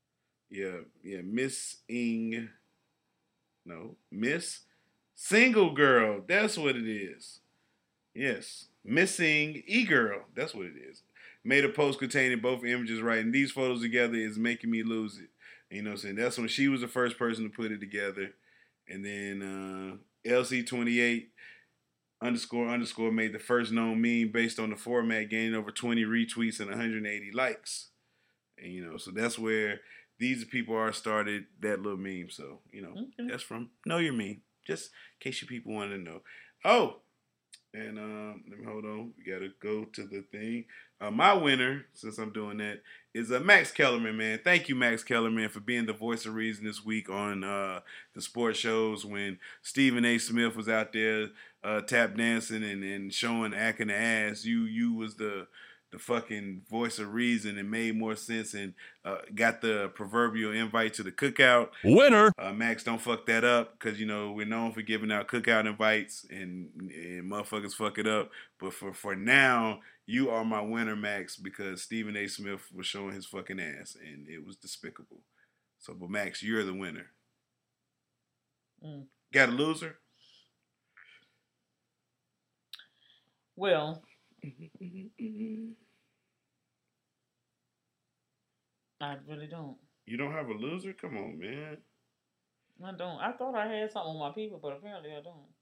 Miss Single Girl. That's what it is. Yes. Missing E-Girl. That's what it is. Made a post containing both images, writing, "These photos together is making me lose it." You know what I'm saying? That's when she was the first person to put it together. And then LC28 __ made the first known meme based on the format, gaining over 20 retweets and 180 likes. And, you know, so that's where these people started that little meme. So, you know, that's from Know Your Meme. Just in case you people want to know. Oh, and let me hold on. We got to go to the thing. My winner, since I'm doing that, is Max Kellerman, man. Thank you, Max Kellerman, for being the voice of reason this week on the sports shows when Stephen A. Smith was out there tap dancing and showing acting the ass. You was the fucking voice of reason and made more sense and got the proverbial invite to the cookout. Winner! Max, don't fuck that up because, you know, we're known for giving out cookout invites and motherfuckers fuck it up. But for now, you are my winner, Max, because Stephen A. Smith was showing his fucking ass and it was despicable. So, but Max, you're the winner. Got a loser? Well, I really don't. You don't have a loser? Come on, man. I don't. I thought I had something on my people, but apparently I don't.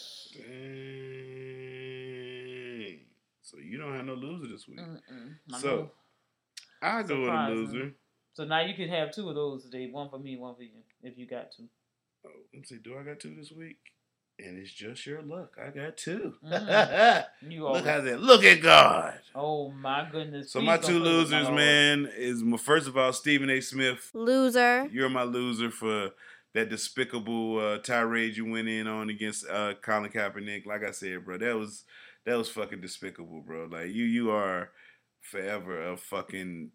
Dang. So you don't have no loser this week. I So know. I go with a Surprise loser. me. So now you can have two of those today. One for me, one for you, if you got to. Oh, let's see. Do I got two this week? And it's just your luck. I got two. You Look always- how that. Look at God. Oh my goodness. So Please my don't two play with my losers, Lord. man, is first of all Stephen A. Smith. Loser. You're my loser for that despicable tirade you went in on against Colin Kaepernick. Like I said, bro, that was fucking despicable, bro. Like you are forever a fucking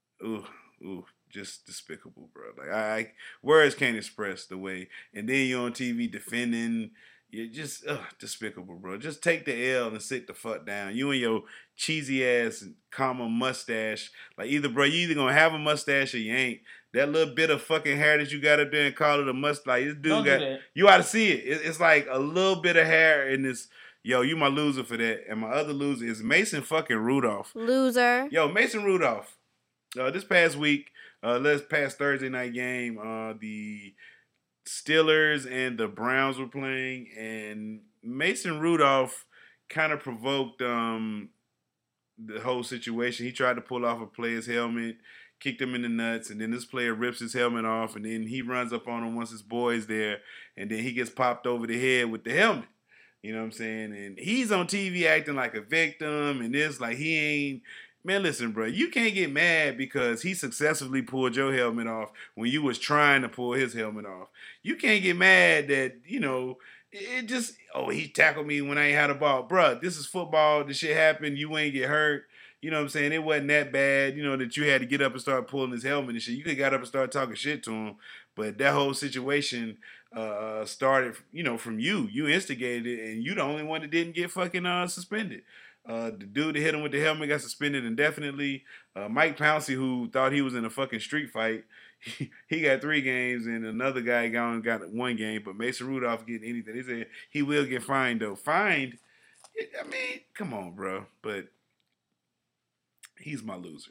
just despicable, bro. Like I words can't express the way. And then you're on TV defending. You're just despicable, bro. Just take the L and sit the fuck down. You and your cheesy ass comma mustache. Like you either gonna have a mustache or you ain't. That little bit of fucking hair that you got up there and call it a mustache. Like this dude Don't do got. that. You ought to see it. It's like a little bit of hair in this. Yo, you my loser for that. And my other loser is Mason fucking Rudolph. Loser. Yo, Mason Rudolph. This past week, past Thursday night game, the Steelers and the Browns were playing, and Mason Rudolph kind of provoked the whole situation. He tried to pull off a player's helmet, kicked him in the nuts, and then this player rips his helmet off, and then he runs up on him once his boy's there, and then he gets popped over the head with the helmet. You know what I'm saying? And he's on TV acting like a victim, and this like he ain't. Man, listen, bro, you can't get mad because he successfully pulled your helmet off when you was trying to pull his helmet off. You can't get mad that, you know, it just, he tackled me when I ain't had a ball. Bruh, this is football. This shit happened. You ain't get hurt. You know what I'm saying? It wasn't that bad, you know, that you had to get up and start pulling his helmet and shit. You could have got up and started talking shit to him. But that whole situation started, you know, from you. You instigated it, and you the only one that didn't get fucking suspended. The dude that hit him with the helmet got suspended indefinitely. Mike Pouncey, who thought he was in a fucking street fight, he got 3 games, and another guy got 1 game. But Mason Rudolph getting anything. He said he will get fined, though. Fined? I mean, come on, bro. But he's my loser.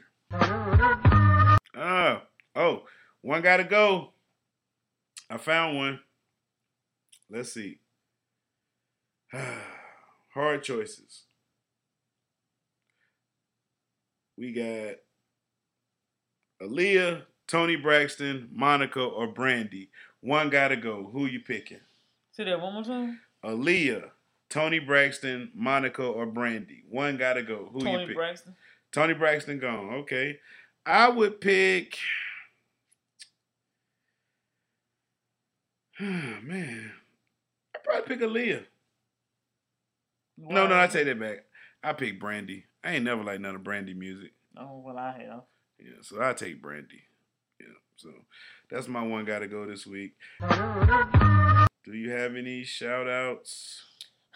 One gotta go. I found one. Let's see. Hard choices. We got Aaliyah, Toni Braxton, Monica, or Brandy. One gotta go. Who you picking? Say that one more time. Aaliyah, Toni Braxton, Monica, or Brandy. One gotta go. Who you Toni pick? Braxton. Toni Braxton gone. Okay. I would pick. Man. I'd probably pick Aaliyah. Why? No, I take that back. I pick Brandy. I ain't never liked none of Brandy music. Oh, well, I have. Yeah, so I take Brandy. Yeah, so that's my one gotta go this week. Do you have any shout outs?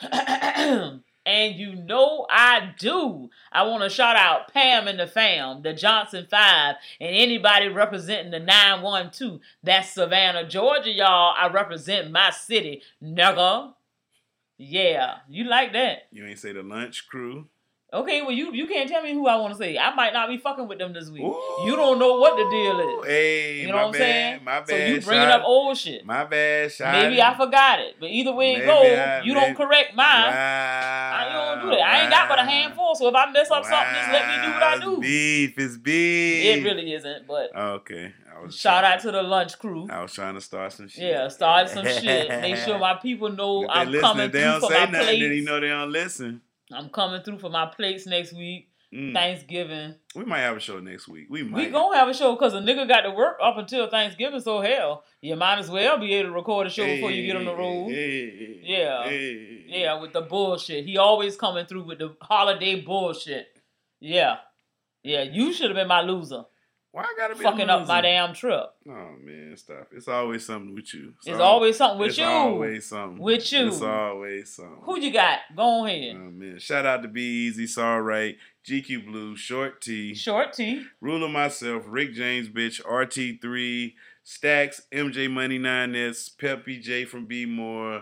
And you know I do. I want to shout out Pam and the fam, the Johnson 5, and anybody representing the 912. That's Savannah, Georgia, y'all. I represent my city, nigga. Yeah, you like that. You ain't say the lunch crew? Okay, well, you can't tell me who I want to say. I might not be fucking with them this week. Ooh. You don't know what the deal is. Hey, you know what I'm saying? My bad. So you bringing up old shit. My bad. Maybe I forgot it. But either way it goes, you don't correct mine. You don't do that. I ain't got but a handful, so if I mess up something, just let me do what I do. It's beef. It really isn't, but okay. Shout out to the lunch crew. I was trying to start some shit. Yeah, start some shit. Make sure my people know I'm coming through for my plates. Then you know they don't listen. I'm coming through for my plates next week. Thanksgiving. We might have a show next week. We gonna have a show because a nigga got to work up until Thanksgiving. So hell, you might as well be able to record a show before you get on the road. Yeah, with the bullshit. He always coming through with the holiday bullshit. Yeah. You should have been my loser. Why I gotta be fucking up my damn trip? Oh man, stop! It's always something with you. It's always something with you. It's always something with you. It's always something. Who you got? Go ahead. Oh man, shout out to Be Easy, Saw Right, GQ Blue, Short T, Ruler Myself, Rick James, bitch, RT3, Stacks, MJ Money 9S, Peppy J from Be More,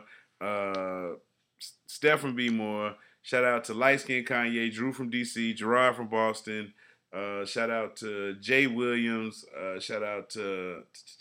Steph from Be More. Shout out to Light Skin Kanye, Drew from DC, Gerard from Boston. Shout out to Jay Williams. Shout out to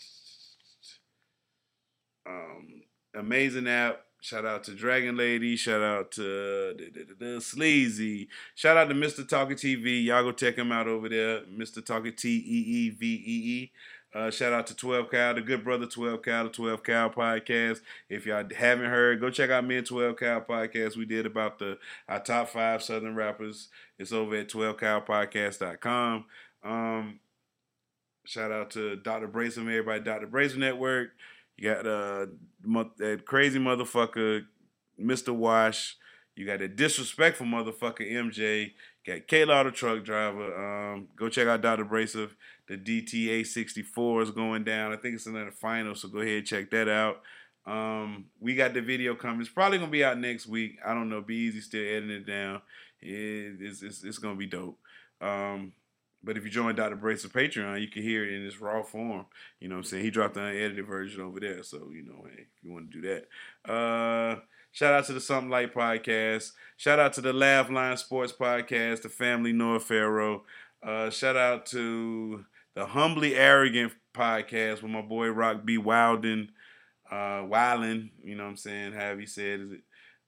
Amazing App. Shout out to Dragon Lady. Shout out to Sleazy. Shout out to Mr. Talker TV. Y'all go check him out over there. Mr. Talker TEEVEE. Shout out to 12 Cal, the good brother 12 Cal, the 12 Cal podcast. If y'all haven't heard, go check out me and 12 Cal podcast. We did about our top 5 Southern rappers. It's over at 12calpodcast.com. Shout out to Dr. Braceman, everybody, Dr. Braceman Network. You got that crazy motherfucker, Mr. Wash. You got that disrespectful motherfucker, MJ. You got K-Law, the truck driver. Go check out Dr. Braceman. The DTA 64 is going down. I think it's another final, so go ahead and check that out. We got the video coming. It's probably going to be out next week. I don't know. Be Easy still editing it down. It's going to be dope. But if you join Dr. Brace's Patreon, you can hear it in its raw form. You know what I'm saying? He dropped the unedited version over there. So, hey, if you want to do that. Shout out to the Something Like podcast. Shout out to the Laugh Line Sports podcast, the Family Noah Pharaoh. Shout out to the Humbly Arrogant podcast with my boy Rock B. Wildin, you know what I'm saying, however he said it.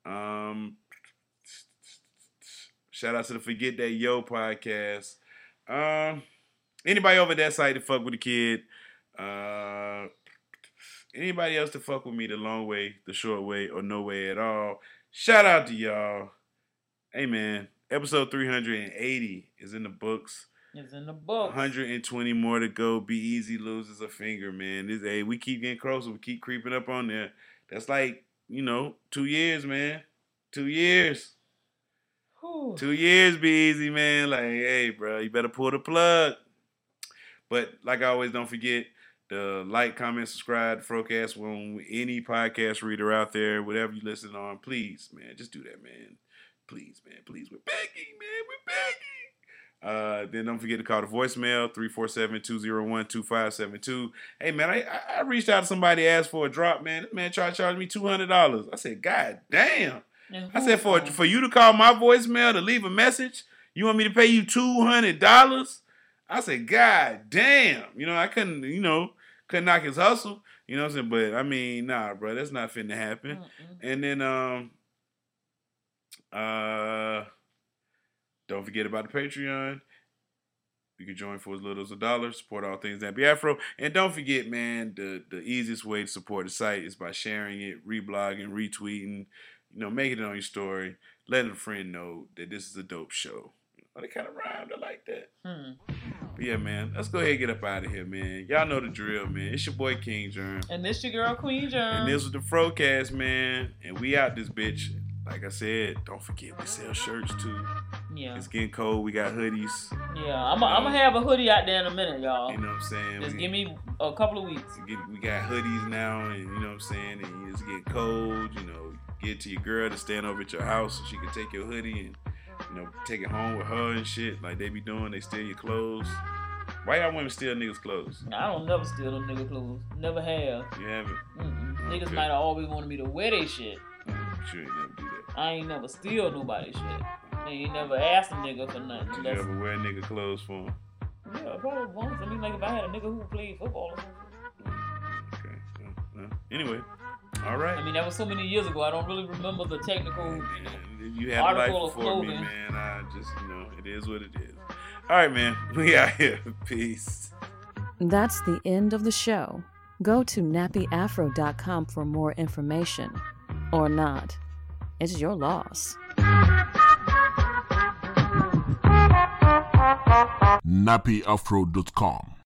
Shout out to the Forget That Yo podcast. Anybody over that side to fuck with the kid. Anybody else to fuck with me the long way, the short way, or no way at all. Shout out to y'all. Hey man, episode 380 is in the books. It's in the books. 120 more to go. Be Easy loses a finger, man. We keep getting closer. We keep creeping up on there. That's like, 2 years, man. 2 years. Whew. 2 years, Be Easy, man. Like, hey, bro, you better pull the plug. But like I always, don't forget to like, comment, subscribe to Frocast on any podcast reader out there, whatever you listen on. Please, man, just do that, man. Please, man. Please, we're begging, man. We're begging. Then don't forget to call the voicemail, 347-201-2572. Hey, man, I reached out to somebody, asked for a drop, man. This man tried to charge me $200. I said, God damn. I said, for you to call my voicemail to leave a message, you want me to pay you $200? I said, God damn. I couldn't knock his hustle. You know what I'm saying? But, I mean, nah, bro, that's not finna happen. And then, Don't forget about the Patreon. You can join for as little as $1. Support all things Nappy Afro. And don't forget, man, the easiest way to support the site is by sharing it, reblogging, retweeting, making it on your story, letting a friend know that this is a dope show. They kind of rhymed. I like that. But yeah, man, let's go ahead and get up out of here, man. Y'all know the drill, man. It's your boy King Germ. And this your girl Queen Germ. And this was the Frocast, man. And we out this bitch. Like I said, don't forget we sell shirts too. Yeah. It's getting cold. We got hoodies. Yeah, I'm gonna have a hoodie out there in a minute, y'all. You know what I'm saying? Just give me a couple of weeks. We got hoodies now, and you know what I'm saying? And it's getting cold, get to your girl to stand over at your house so she can take your hoodie and, take it home with her and shit like they be doing. They steal your clothes. Why y'all women steal niggas' clothes? I don't never steal them niggas' clothes. Never have. You haven't? Niggas Okay. might have always wanted me to wear they shit. Sure you never do that. I ain't never steal nobody's shit. I ain't never asked a nigga for nothing. Did you ever wear nigga clothes for him? Yeah, probably once. I mean, like if I had a nigga who played football or something. Okay. Anyway, all right. I mean, that was so many years ago. I don't really remember the technical You had a life article of before me, clothing. man. I just, it is what it is. All right, man. We out here. Peace. That's the end of the show. Go to nappyafro.com for more information. Or not. It's your loss. nappyafro.com